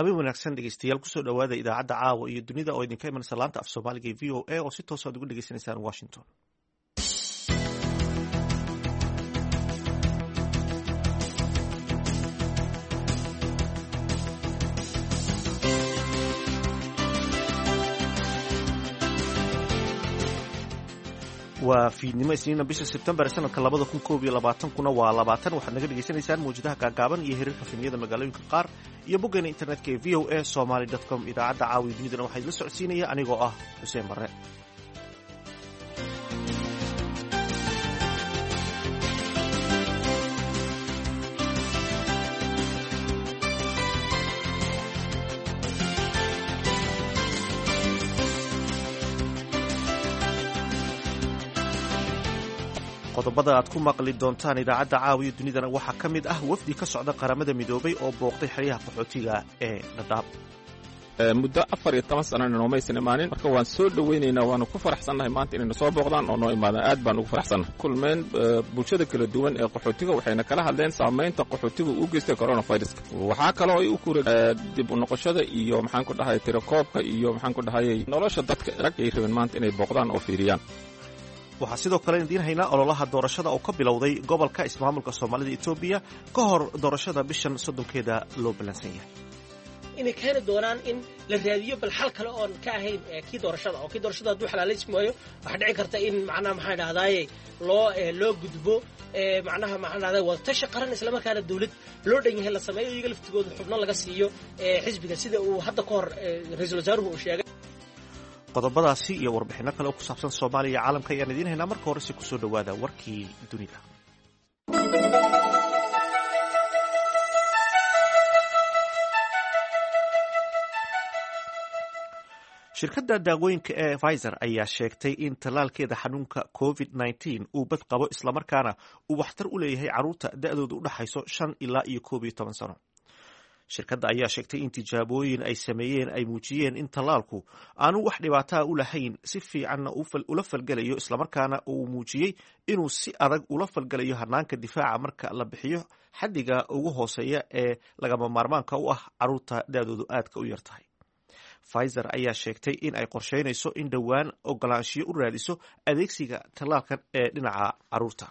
habeen wanaagsan dhegeystayaal kusoo dhawaada idaacadda caawa iyo dunida oo idinka imanaysa laanta af soomaaliga ee v o a oo si toos aad ugu dhegeysanaysaan washington. waa fiidnimo isniina bisha sebtembar sanadka 2021 waa 20 waxaad naga dhegaysanaysaan mawjadaha gaagaaban iyo hirarka filimyada magaalooyinka qaar iyo boggeena internetka ee v o a somaly.com. idaacadda caawiya dunidana waxaa idila socodsiinaya anigoo ah xuseen barre. qodobada aad ku maqli doontaan idaacadda caawiya dunidana waxaa ka mid ah wafdi ka socda qaramada midoobay oo booqday xeryaha qaxootiga ee Dadaab. muddo 14 sanana noomaysan imaanin, marka waan soo dhaweynaynaa, waanu ku faraxsannahay maanta inaynu soo booqdaan oo noo imaadaan. aad baan ugu faraxsannahay. kulmeen bulshada kala duwan ee qaxootiga waxayna kala hadleen saamaynta qaxootiga u geystay coronaviruska. waxaa kaloo ay u kureen dib u noqoshada iyo maxaan ku dhahay tirakoobka iyo maxaan ku dhahay nolosha dadka rag ay rabeen maanta inay booqdaan oo fiiriyaan. waxaa sidoo kale idiin haynaa ololaha doorashada oo ka bilowday gobolka ismaamulka Soomaalida Itoobiya ka hor doorashada bishan 30keeda loo ballansan yahay. inay keeni doonaan in la raadiyo bal xal kale oon ka ahayn kii doorashada oo kii doorashada hadduu xalaalaysi maayo waxaa dhici karta in macnaha maxaa dhahdaye loo gudbo macnaha maxaa dhahdaye wadatashi qaran islamarkaana dawlad loo dhan yahay la sameeyo iyaga laftigooda xubno laga siiyo xisbiga sida uu hadda ka hor ra-iisul wasaaruhu uu sheegay. qodobadaasi iyo warbixinno kale oo ku saabsan Soomaaliya iyo caalamka ayaan idiin haynaa. marka hore si kusoo dhawaada warkii dunida. shirkadda daawooyinka ee Pfizer ayaa sheegtay in tallaalkeeda xanuunka COVID-19 uu bad qabo islamarkaana uu waxtar u leeyahay carruurta da'doodu u dhaxayso 5 ilaa 11 sano. shirkadda ayaa sheegtay in tijaabooyin ay sameeyeen ay muujiyeen in tallaalku aanu wax dhibaataa u lahayn, si fiicanna ula falgelayo, islamarkaana uu muujiyey inuu si adag ula falgelayo hanaanka difaaca marka la bixiyo xaddiga ugu hooseeya ee lagama maarmaanka u ah carruurta da'doodu aadka u yar tahay. Pfizer ayaa sheegtay in ay qorsheynayso in dhowaan ogolaanshiyo u raadiso adeegsiga tallaalkan ee dhinaca carruurta.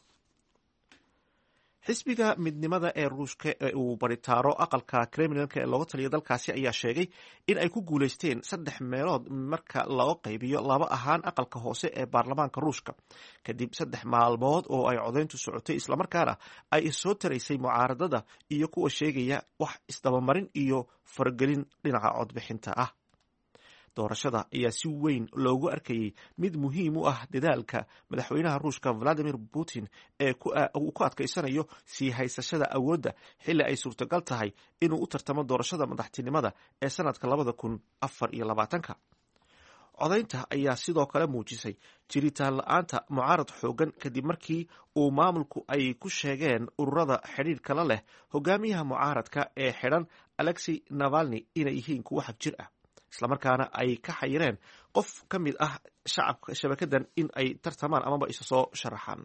xisbiga midnimada ee ruushka ee uu baritaaro aqalka Kremlinka ee looga taliya dalkaasi ayaa sheegay in ay ku guulaysteen 3 meelood marka loo qaybiyo 2 ahaan aqalka hoose ee baarlamaanka ruushka kadib 3 maalmood oo ay codayntu socotay, islamarkaana ay soo taraysay mucaaradada iyo kuwa sheegaya wax isdabamarin iyo faragelin dhinaca codbixinta ah. doorashada ayaa si weyn loogu arkayay mid muhiim u ah dadaalka madaxweynaha ruushka Vladimir Putin ee uu ku adkaysanayo sii haysashada awoodda xilli ay suurtagal tahay inuu u tartamo doorashada madaxtinimada ee sanadka 2024. codaynta ayaa sidoo kale muujisay jiritaan la'aanta mucaarad xoogan kadib markii uu maamulku ay ku sheegeen ururada xidhiidhka la leh hogaamiyaha mucaaradka ee xidhan Alexei Navalny inay yihiin kuwo xag jir ah, islamarkaana ay ka xayireen qof ka mid ah shacabka shabakadan in ay tartamaan amaba isa soo sharaxaan.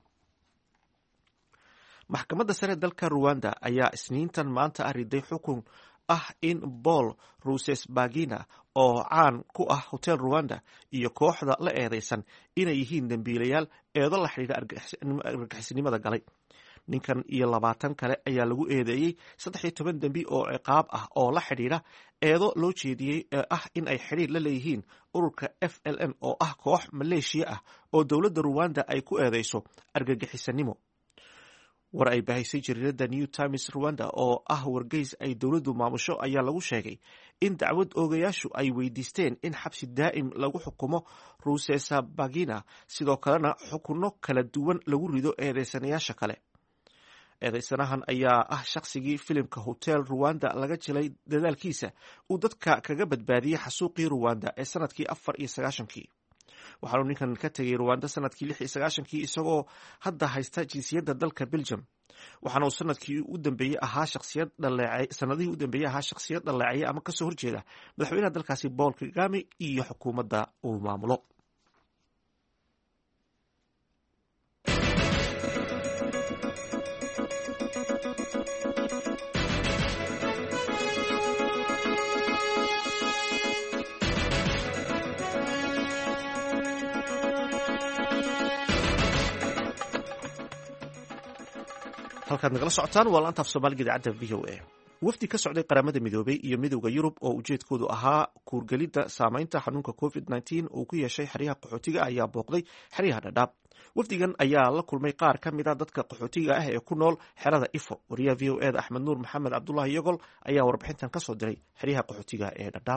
maxkamadda sare dalka Rwanda ayaa isniintan maanta riday xukun ah in Paul Rusesabagina oo caan ku ah Hotel Rwanda iyo kooxda la eedeysan inay yihiin dambiilayaal eedo la xidhiidha argagixisnimada galay. ninkan iyo 20 kale ayaa lagu eedeeyey 13 dambi oo ciqaab ah oo la xidhiidha eedo loo jeediyey ah in ay xidhiir la leeyihiin ururka FLN oo ah koox Maleeshiya ah oo dowladda Rwanda ay ku eedeyso argagixisanimo. war ay baahisay jariirada New Times Rwanda oo ah wargeys ay dowladdu maamusho ayaa lagu sheegay in dacwad oogayaashu ay weydiisteen in xabsi daa'im lagu xukumo Rusesabagina, sidoo kalena xukunno kala duwan lagu rido eedeysanayaasha kale. eedeysanahan ayaa ah shaqsigii filimka Hotel Rwanda laga jilay dadaalkiisa uu dadka kaga badbaadiyey xasuuqii Rwanda ee sanadkii 94. waxaanu ninkan ka tegay Rwanda sanadkii 96 isagoo hadda haysta jinsiyadda dalka Belgium. waxaana uu sanadihii u dambeeyay ahaa shakhsiyad dhaleeceeya ama kasoo horjeeda madaxweynaha dalkaasi Paul Kagame iyo xukuumadda uu maamulo. halkaad nagala socotaan waa laanta af soomaaliga idaacadda v o a. wafdi ka socday qaramada midoobay iyo midowda yurub oo ujeedkoodu ahaa kuurgelidda saamaynta xanuunka covid-19 uu ku yeeshay xeryaha qaxootiga ayaa booqday xeryaha dhadhaab. wafdigan ayaa la kulmay qaar ka mid a dadka qaxootiga ah ee ku nool xerada ifo. wariyaha v o eda axmed nuur maxamed cabdulaahi yogol ayaa warbixintan ka soo diray xeryaha qaxootiga ee dhadhaab.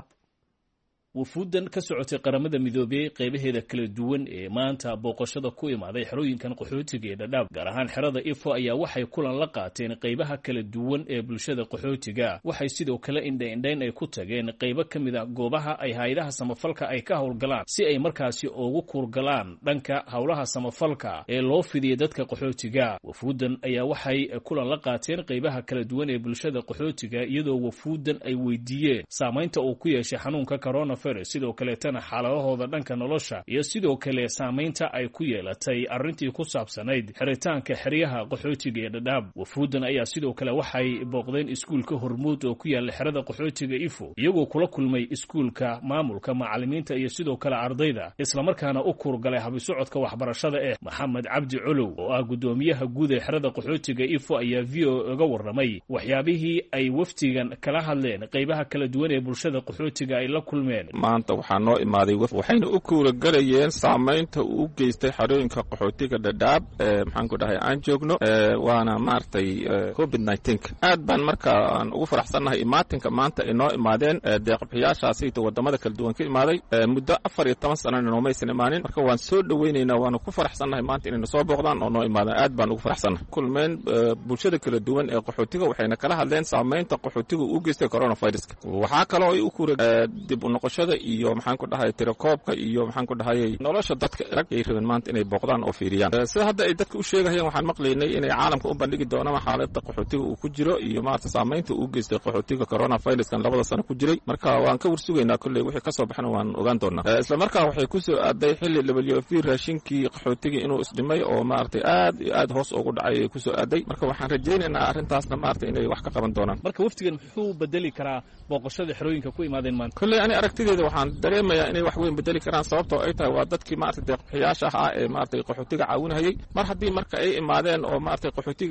wufuuddan ka socotay qaramada midoobey qaybaheeda kala duwan ee maanta booqashada ku imaaday xerooyinkan qaxootiga ee dhadhaab gaar ahaan xerada ifo ayaa waxay kulan la qaateen qaybaha kala duwan ee bulshada qaxootiga. waxay sidoo kale indhaindhayn ay ku tageen qaybo ka mid a goobaha ay hay-adaha samafalka ay ka howlgalaan si ay markaasi ugu kuurgalaan dhanka howlaha samafalka ee loo fidiyay dadka qaxootiga. wufuuddan ayaa waxay kulan la qaateen qaybaha kala duwan ee bulshada qaxootiga iyadoo wufuuddan ay weydiiyeen saamaynta uu ku yeeshay xanuunka corona sidoo kaleetana xaaladahooda dhanka nolosha iyo sidoo kale saamaynta ay ku yeelatay arrintii ku saabsanayd xiritaanka xeryaha qaxootiga ee dhadhaab. wufuuddan ayaa sidoo kale waxay booqdeen iskuulka hormuud oo ku yaala xerada qaxootiga ifo iyagoo kula kulmay iskuulka maamulka macallimiinta iyo sidoo kale ardayda islamarkaana u kuurgalay habisocodka waxbarashada maxamed cabdi colow oo ah guddoomiyaha guud ee xerada qaxootiga ifo ayaa v o uga warramay waxyaabihii ay wafdigan kala hadleen qaybaha kala duwan ee bulshada qaxootiga ay la kulmeen. maanta waxaa noo imaaday waxayna u kuuragalayeen saamaynta uu geystay xerooyinka qaxootiga dhadhaab maxaan ku dhahay aan joogno waana maaragtay covid-19 aad baan marka aan ugu faraxsannahay imaatinka maanta ay noo imaadeen deeqbixiyaashaasayta wadamada kala duwan ka imaaday muddo 14 sanana noomaysan imaanin marka waan soo dhaweynaynaa waana ku faraxsannahay maanta inayna soo booqdaan oo noo imaadaan aad baan ugu faraxsannahay kulmeen bulshada kala duwan ee qaxootiga waxayna kala hadleen saamaynta qaxootiga uu geystay coronaviruska. waxaa kaloo ay u kuura dib u noqoshada iyo maxaan ku dhahay tirakoobka iyo maxaan ku dhahay nolosha dadka rag ay rabeen maanta inay booqdaan oo fiiriyaan. sida hadda ay dadka u sheegayaan waxaan maqlaynay inay caalamka u bandhigi doonaan xaaladda qaxootiga uu ku jiro iyo maarta saamaynta uu geystay qaxootiga coronaviruskan 2 sano ku jiray marka waan ka warsugaynaa kulley wixii ka soo baxna waan ogaan doonaa. isla markaa waxay ku soo aaday xilli WFP raashinkii qaxootiga inuu isdhimay oo maartay aad iyo aad hoos ugu dhacay ay ku soo aaday marka waxaan rajaynaynaa arrintaasna maartay inay wax ka qaban doonaan. marka waftigan wuxuu bedeli karaa booqashada xerooyinka ku imaadeen maanta. kulley ani aragtideeda waxaan dareemayaa inay wax weyn bedeli karaan sababtoo ay tahay waa dadkii maartay deeqbixiyaasha ah ee maartay qaxootiga caawinayay mar haddii marka ay imaadeen oo maartay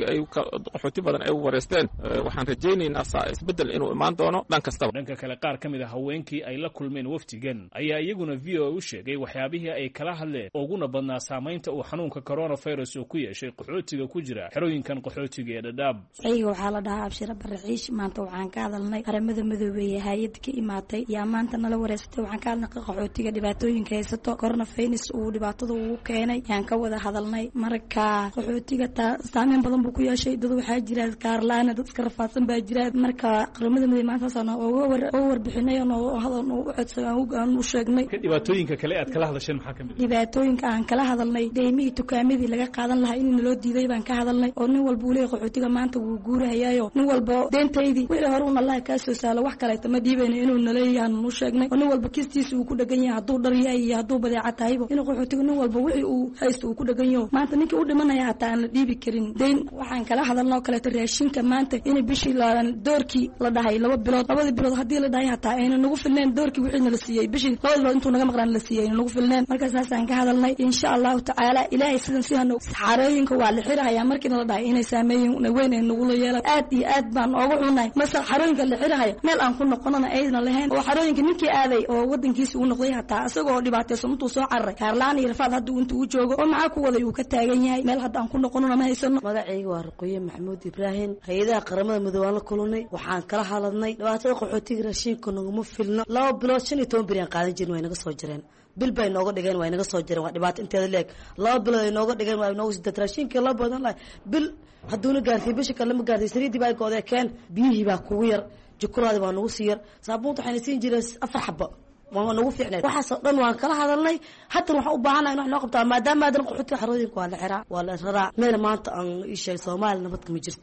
qaxooti badan ay wareysteen waxaan rajaynaynaa isbedel inuu imaan doono dhan kastaba. dhanka kale qaar ka mid a haweenkii ay la kulmeen waftigan ayaa iyaguna v o u sheegay waxyaabihii ay kala hadleen uguna badnaa saamaynta uu xanuunka coronavirus uu ku yeeshay qaxootiga ku jira xerooyinkan qaxootiga ee dhadhaab. ayaga waxaa la dhahaa abshira baraxiish maanta waxaan ka hadalnay qaramada midoobey ee hay-ad ka imaatay yaa maanta nala wareysatay waxaan ka hadalnay qaxootiga dhibaatooyinka haysato coronavirus uu dhibaatada ugu keenay yaan ka wada hadalnay marka qaxootiga saameyn badan buu ku yeeshay dad waxaa jira kaarlaana dad iska rafaadsan baa jira marka qaramada midoobey maanta saasaan uga warbixinay oo hadal u codsaday aan u sheegnay. dhibaatooyinka kale aad kala hadasheen maxaa kamid dhibaatooyinka aan kala hadalnay deymihii tukaamadii laga qaadan lahaa in naloo diiday baan ka hadalnay oo nin walba uu leeyahay qaxootiga maanta wuu guurahayaayo nin walba deentaydii wixii hore un allah kaa soo saalo wax kaleeta ma dhiibayno inuu naleeyahay u sheegnay oo nin walba kistiisa uu ku dhagan yahay hadduu dhar yahay iyo hadduu badeeca tahayba inuu qaxootiga nin walba wixii uu haysto uu ku dhagan yaho maanta ninkii u dhimanaya hataa aan la dhiibi karin deyn. waxaan kala hadalnoo kaleeto raashinka maanta in bishii doorkii la dhahay 2 bilood 2 bilood haddii la dhahay hataa ayna nagu filneen doorkii wixii nala siiyey bishii 2 bilood intuu naga maqnaan la siiyey ayna nagu filneen marka saasaan ka hadalnay insha allahu tacaala ilaahay sidan xarooyinka waa la xirahayaa markiina la dhahay inay saameeyin weyn ay nagula yeelaan aad iyo aad baan ooga xunahay masal xarooyinka la xirahayo meel aan ku noqonana ayna lahayn oo xarooyinka ninkii aaday oo wadankiisa uu noqday hataa isagoo dhibaataysan intuu soo cararay kaarlaan iyo rafaad hadda intuu u joogo oo maxaa ku waday uu ka taagan yahay meel hadda aan ku noqonana ma haysano. magacayga waa Ruqayya Maxamuud Ibrahim hay'adaha qaramada midoobay la kulunay waxaan kala hadalnay dhibaatada qaxootiga raashinka naguma filno 2 bilood 15 bari aan qaadan jirnay way naga soo jireen bil bay nooga dhigeen way naga soo jireen waa dhibaato inteeda leeg 2 bilood ay nooga dhigeen waa noogu sidad raashinka la badan la bil hadduna gaartay bisha kale ma gaartay sariidii baa go'day keen biyihii baa kugu yar jikuraadi baa nagu sii yar saabuunta waxayna siin jireen 4 xabba waa nagu fiicnay waxaas dhan waan kala hadalnay hadda waxaan u baahanahay wax noo qabtaa maadaama adan qaxootiga xarooyinka waa la xiraa waa la raraa meel maanta aan ii sheeg Soomaali nabad kama jirto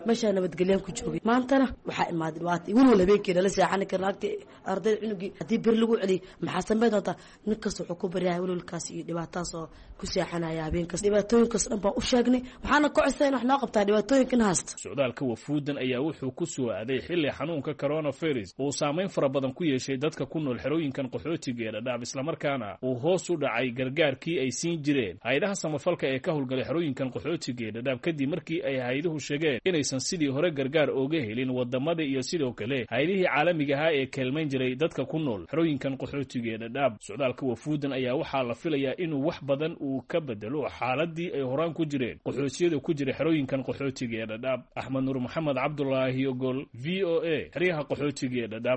meeshaa nabadgelyan ku joogay maantana waxaa imaaday dhibaata weliwal habeenkii nala seexani karna agti ardayda cunugii haddii beri lagu celiyay maxaa sameyn doontaa nin kasta wuxuu ku baryahay welwalkaas iyo dhibaatadaas oo ku seexanaya habeenkaas dhibaatooyinkaas dhan baan u sheegnay waxaana ka codsayn wax noo qabtaa dhibaatooyinkan haysta socdaalka wafuudan ayaa wuxuu ku soo aaday xilli xanuunka coronavirus uu saameyn fara badan ku yeeshay dadka ku nool xerooyinkan qaxootiga ee Dadaab islamarkaana uu hoos u dhacay gargaarkii ay siin jireen hay'adaha samafalka ee ka howlgalay xerooyinkan qaxootiga ee Dadaab kadib markii ay hay'aduhu sheegeen inaysan sidii hore gargaar ooga helin wadamada iyo sidoo kale hay'adihii caalamiga ah ee kelmayn jiray dadka ku nool xerooyinkan qaxootiga ee Dadaab socdaalka wafuudan ayaa waxaa la filayaa inuu wax badan uu ka bedelo xaaladii ay horaan ku jireen qaxootiyada ku jira xerooyinkan qaxootiga ee Dadaab Axmed Nuur Maxamed Cabdullaahi Ogol VOA xeryaha qaxootiga ee Dadaab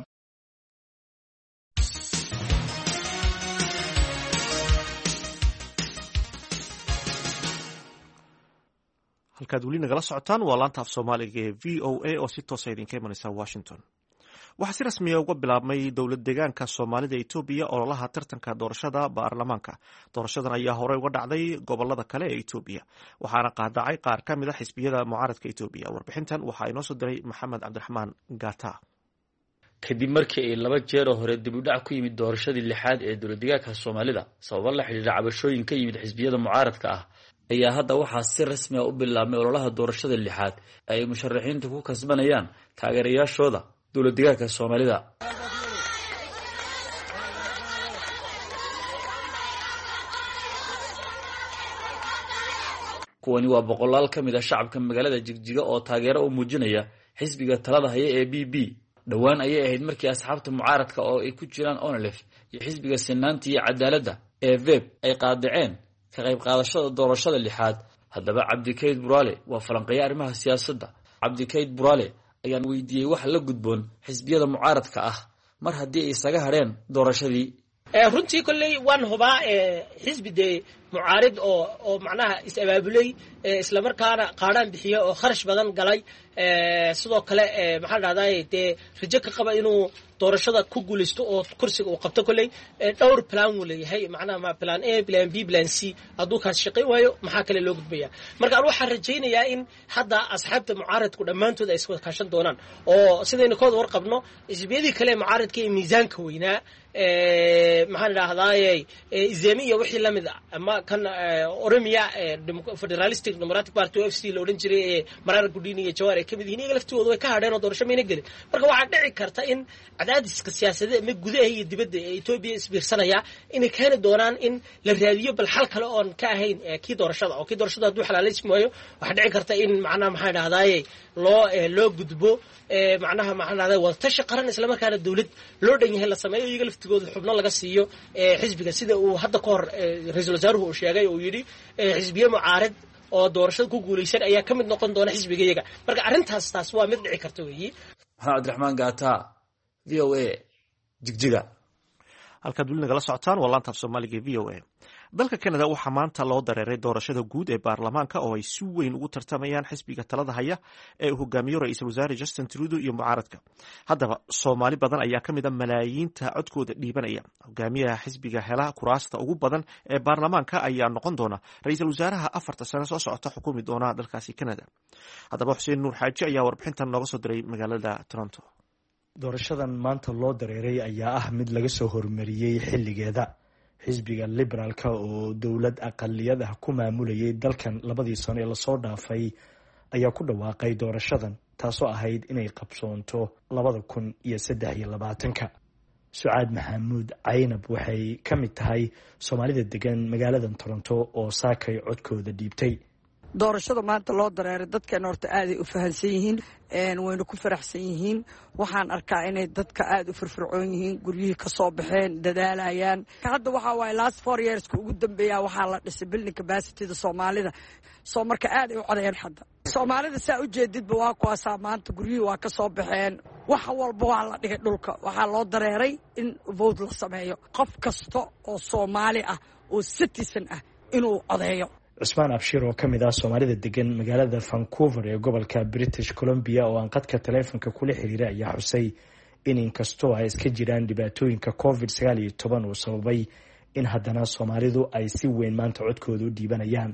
halkaad weli nagala socotaan waa laanta af soomaaliga ee VOA oo si toosa idinka imanaysa Washington. waxaa si rasmiya uga bilaabmay dowlad deegaanka Soomaalida Itoobiya ololaha tartanka doorashada baarlamaanka. Doorashadan ayaa horey uga dhacday gobolada kale ee Itoobiya waxaana qaadacay qaar ka mid ah xisbiyada mucaaradka Itoobiya. Warbixintan waxaa inoo soo diray Maxamed Cabdiraxmaan Gata. kadib markii ay 2 jeer hore dib u dhac ku yimid doorashadii 6aad ee dowlad deegaanka Soomaalida sabab la xiriira cabashooyin ka yimid xisbiyada mucaaradka ah ayaa hadda waxaa si rasmi ah u bilaabmay ololaha doorashada 6aad ay musharaxiintu ku kasbanayaan taageerayaashooda dowlad deegaanka Soomaalida. kuwani waa boqolaal ka mid ah shacabka magaalada Jigjiga oo taageero u muujinaya xisbiga talada haya ee BB. dhawaan ayay ahayd markii asxaabta mucaaradka oo ay ku jiraan ONLF iyo xisbiga Sinaanta iyo Cadaaladda ee VEB ay qaadaceen ka qayb qaadashada doorashada 6aad. haddaba Cabdikayd Buraale waa falanqeeyo arrimaha siyaasadda. Cabdikayd Buraale ayaan weydiiyay wax la gudboon xisbiyada mucaaradka ah mar haddii ay isaga hareen doorashadii. runtii kolley waan hubaa xisbide mucaarid oo macnaha is abaabulay isla markaana qaadaan bixiyo oo kharash badan galay sidoo kale maxaa dhahday rajo ka qaba inuu doorashada ku guulaysto oo kursiga uu qabto kolley dhowr plan uu leeyahay macnaha plan A plan B plan C hadduu kaas shaqayn waayo maxaa kale loo gudbaya. marka aan waxaan rajaynayaa in hadda asxaabta mucaaradku dhammaantood ay isku kaashan doonaan oo sidayna kooda warqabno xisbiyadii kale mucaaradka ee miisaanka weynaa maxaan dhahdaayay izamiya wixii la mid ah ama kan Oromia Federalistic Democratic Party FC la oran jiray ee Marar Gudini iyo Jawar ay kamid yihiin laftoodu way ka hadheen oo doorasho meena gelin. marka waxaa dhici karta in cadaadiska siyaasadeed ama gudaha iyo dibadda ee Itoobiya isbiirsanaya inay keeni doonaan in la raadiyo bal xal kale oo ka ahayn kii doorashada oo kii doorashada hadduu xalaaleysmayo waxaa dhici karta in macnaha maxaa dhahdaayay loo gudbo macnaha maxaa dhahdaay wada tashi qaran isla markaana dawlad loo dhan yahay la sameeyo iyaga laftigooda xubno laga siiyo xisbiga sida uu hadda ka hor ra'iisul wasaaruhu uu sheegay oo yiri xisbiye mucaarad oo doorashada ku guuleysan ayaa ka mid noqon doona xisbigayaga. marka arrintaas waa mid dhici karta weeyi. Maxamed Cabdiraxmaan Gata VOA Jigjiga. halkaad weli nagala socotaan waa laanta af soomaaliga VOA. dalka Canada waxaa maanta loo dareeray doorashada guud ee baarlamaanka oo ay si weyn ugu tartamayaan xisbiga talada haya ee uu hogaamiyo ra'iisul wasaare Justin Trudeau iyo mucaaradka. haddaba Soomaali badan ayaa ka mid ah malaayiinta codkooda dhiibanaya. hogaamiyaha xisbiga hela kuraasta ugu badan ee baarlamaanka ayaa noqon doona ra'iisul wasaaraha 4 sano soo socota xukumi doona dalkaasi Canada. haddaba Xuseen Nuur Xaaji ayaa warbixintan nooga soo diray magaalada Toronto. doorashadan maanta loo dareeray ayaa ah mid laga soo hormariyay xilligeeda. xisbiga liberaalka oo dowlad aqaliyad ah ku maamulayay dalkan 2 sano ee lasoo dhaafay ayaa ku dhawaaqay doorashadan taasoo ahayd inay qabsoonto 2023. Sucaad Maxamuud Caynab waxay ka mid tahay Soomaalida degan magaalada Toronto oo saakay codkooda dhiibtay. doorashada maanta loo dareeray dadkan horta aad ay u fahansan yihiin wayna ku faraxsan yihiin. waxaan arkaa inay dadka aad u firfircoon yihiin, guryihii ka soo baxeen, dadaalayaan. hadda waxa waaye last 4 years ugu dambeeya waxaa la dhisay building capacity-da Soomaalida soo marka aad ay u codayeen. hadda Soomaalida saa u jeedidba waa kuwaasaa maanta guryihii waa ka soo baxeen, wax walba waa la dhigay dhulka. waxaa loo dareeray in vote la sameeyo qof kasta oo Soomaali ah oo citizen ah inuu codeeyo. Cusmaan Abshir oo ka mid ah Soomaalida degan magaalada Vancouver ee gobolka British Columbia oo aan qadka taleefanka kula xiriiray ayaa xusay in inkastoo ay iska jiraan dhibaatooyinka COVID-19 oo sababay in haddana Soomaalidu ay si weyn maanta codkooda u dhiibanayaan.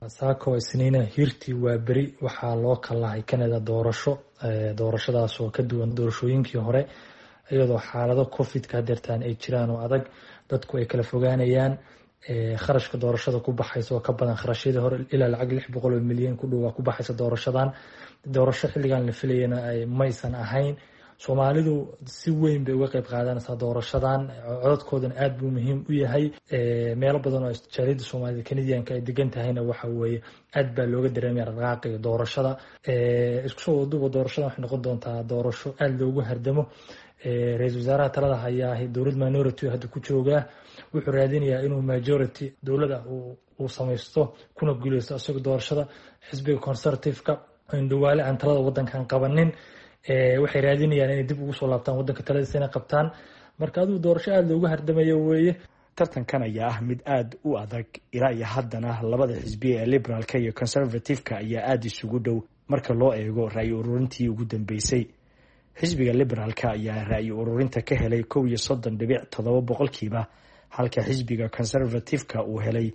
saako isniina hirtii waa beri waxaa loo kalahay Canada doorashadaas oo ka duwan doorashooyinkii hore iyadoo xaalado covid-ka hadeertaan ay jiraan oo adag dadku ay kala fogaanayaan kharashka doorashada ku baxaysa oo ka badan kharashyadii hore ilaa lacag 600 milyan ku dhow ku baxaysa doorasho xilligan la filayana ay maysan ahayn Soomaalidu si weyn bay uga qayb qaadanaysaa doorashadan codadkoodan aad buu muhiim u yahay meelo badan oo jaaliyada Soomaalida Canadianka ay degan tahayna waxa weeye aad baa looga dareemayaa dhaqaaqiga doorashada isku soo waduba doorashada waxay noqon doontaa doorasho aad loogu hardamo ra'iisul wasaaraha talada hayaa dowlad minority hadda ku jooga wuxuu raadinayaa inuu majority dowladda uu samaysto kuna guuleysto asagoo doorashada xisbiga conservative-ka indhawaale aan talada wadankan qabanin waxay raadinayaan inay dib ugu soo laabtaan wadanka taladiisa inay qabtaan marka aduu doorasho aad loogu hardamayo weeye tartankan ayaa ah mid aad u adag ilaa iyo haddana labada xisbi ee liberalka iyo conservative-ka ayaa aad isugu dhow marka loo eego ra'yi ururintii ugu dambeysay xisbiga liberalka ayaa ra'yi ururinta ka helay 31.7% halka xisbiga conservative-ka uu helay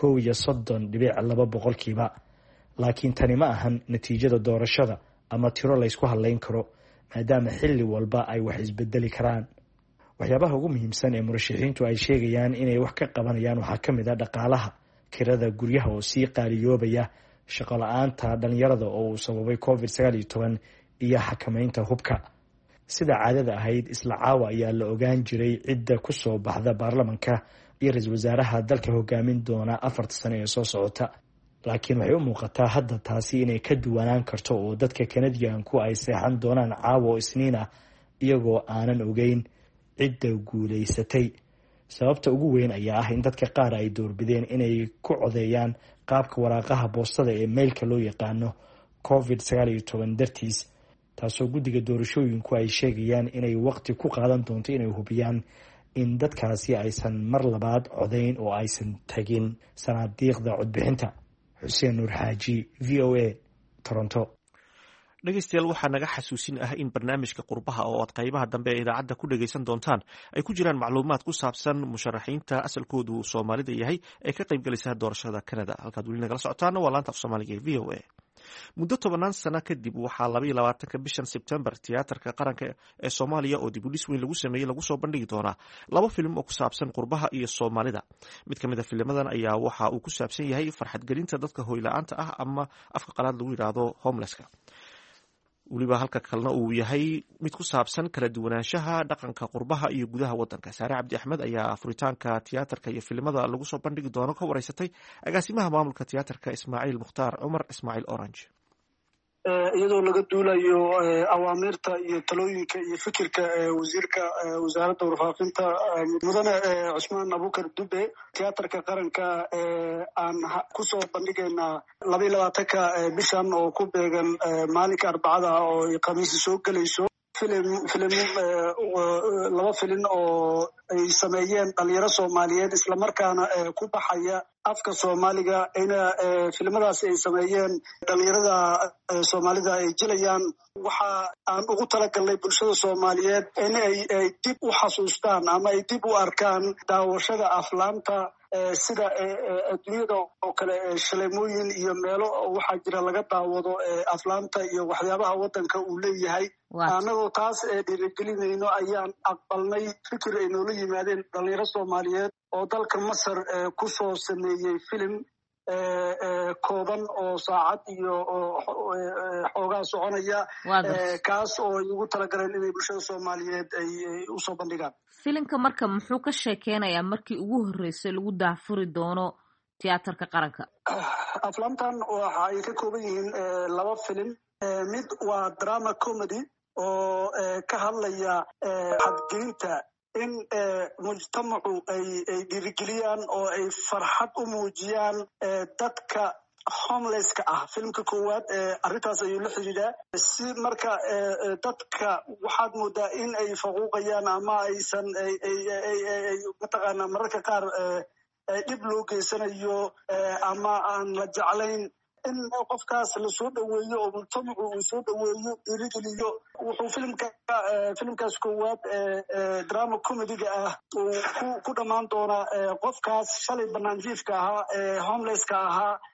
31.2%. laakiin tani ma ahan natiijada doorashada ama tiro la isku halayn karo maadaama xilli walba ay wax isbedeli karaan. waxyaabaha ugu muhiimsan ee murashaxiintu ay sheegayaan inay wax ka qabanayaan waxaa ka mid ah dhaqaalaha, kirada guryaha oo sii qaaliyoobaya, shaqo la'aanta dhalinyarada oo uu sababay covid-19 iyo xakamaynta hubka. sida caadada ahayd isla caawa ayaa la ogaan jiray cidda ku soo baxda baarlamanka iyo ra'iisul wasaaraha dalka hogaamin doona 4 sano ee soo socota. laakiin waxay u muuqataa hadda taasi inay ka duwanaan karto oo dadka Canadianku ay seexan doonaan caawa oo isniin ah iyagoo aanan ogeyn cidda guuleysatay. sababta ugu weyn ayaa ah in dadka qaar ay doorbideen inay ku codeeyaan qaabka waraaqaha boostada ee mailka loo yaqaano covid-19 dartiis, taasoo guddiga doorashooyinku ay sheegayaan inay waqti ku qaadan doonto inay hubiyaan in dadkaasi aysan mar labaad codeyn oo aysan tagin sanaadiiqda codbixinta. Xuseen Nuur Xaaji, VOA, Toronto. dhegeystayaal waxaa naga xasuusin ah in barnaamijka qurbaha oo aad qaybaha dambe ee idaacadda ku dhegaysan doontaan ay ku jiraan macluumaad ku saabsan musharaxiinta asalkoodu Soomaalida yahay ee ka qaybgalaysa doorashada Canada. halkaad weli nagala socotaana waa laanta af Soomaaliga ee VOA. muddo 10 sano kadib waxaa 22 bishan September tiyaatarka qaranka ee Soomaaliya oo dib u dhis weyn lagu sameeyay lagu soo bandhigi doonaa 2 filim oo ku saabsan qurbaha iyo Soomaalida. mid ka mid ah filmadan ayaa waxa uu ku saabsan yahay farxad gelinta dadka hooyla'aanta ah ama afka qalaad lagu yiraahdo homelesska. waliba halka kalena uu yahay mid ku saabsan kala duwanaanshaha dhaqanka qurbaha iyo gudaha wadanka. Saare Cabdi Axmed ayaa furitaanka tiyaatarka iyo filimada lagu soo bandhigi doono ka wareysatay agaasimaha maamulka tiyaatarka Ismaaciil Mukhtaar Cumar Ismaaciil Orange. iyadoo laga duulayo awaamirta iyo talooyinka iyo fikirka wasiirka wasaaradda warfaafinta mudane Cusmaan Abuukar Dube, tiyaatarka qaranka aan kusoo bandhigaynaa 22ka bishan oo ku beegan maalinka Arbacada oo Khamiis soo galayso laba filin oo ay sameeyeen dhalinyaro Soomaaliyeed isla markaana ku baxaya afka Soomaaliga. filimadaasi ay sameeyeen dhalinyarada Soomaalida ay jilayaan. waxa aan ugu talagalnay bulshada Soomaaliyeed in ay dib u xasuustaan ama ay dib u arkaan daawashada aflaanta sida adduunyada oo kale shaleemooyin iyo meelo waxaa jira laga daawado aflaanta iyo waxyaabaha wadanka uu leeyahay. anagoo taas dhiirigelinayno ayaan aqbalnay fikir ay noola yimaadeen dhalinyaro Soomaaliyeed oo dalka Masar ku soo sameeyey filim kooban oo saacad iyo xoogaa soconaya kaas oo ay ugu talagaleen inay bulshada Soomaaliyeed ay u soo bandhigaan. filimka marka muxuu ka sheekeynayaa markii ugu horreysay lagu daafuri doono tiyaatarka qaranka? aflaamtan waxa ay ka kooban yihiin 2 filim. mid waa drama comedy oo ka hadlaya xadgelinta in mujtamacu ay dhiirigeliyaan oo ay farxad u muujiyaan dadka homelesska ah. filimka koowaad arrintaas ayuu la xidhiidhaa. si marka dadka waxaad moodaa in ay faquuqayaan ama aysan mataqaanaa mararka qaar dhib loo geysanayo ama aan la jeclayn in qofkaas la soo dhaweeyo oo mujtamacu uu soo dhaweeyo dhiirigeliyo. wuxuu filimkaas koowaad drama comedy-ga ah uu ku dhammaan doonaa qofkaas shalay banaanjiifka ahaa homelesska ahaa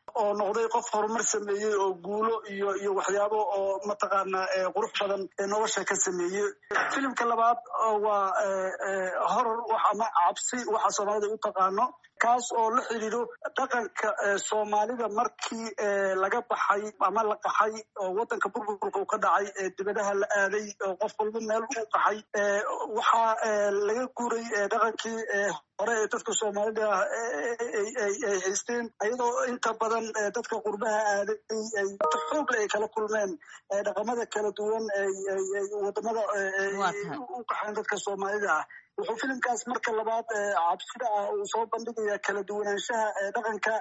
oo noqday qof horumar sameeyey oo guulo iyo waxyaabo oo mataqaana qurux badan nolosha ka sameeyey. filimka labaad waa horror ama cabsi waxa Soomaalida u taqaano, kaas oo la xiriiro dhaqanka Soomaalida markii laga baxay ama la qaxay oo wadanka burburka uu ka dhacay dibadaha la aaday oo qof walba meel u qaxay. waxaa laga guuray dhaqankii hore ee dadka Soomaalida ay haysteen, ayadoo inta badan dadka qurbaha aaday ay xoog ay kala kulmeen dhaqamada kala duwan wadamada u qaxeen dadka Soomaalida ah. wuxuu filimkaas marka labaad cabsida ah uu soo bandhigaya kala duwanaanshaha dhaqanka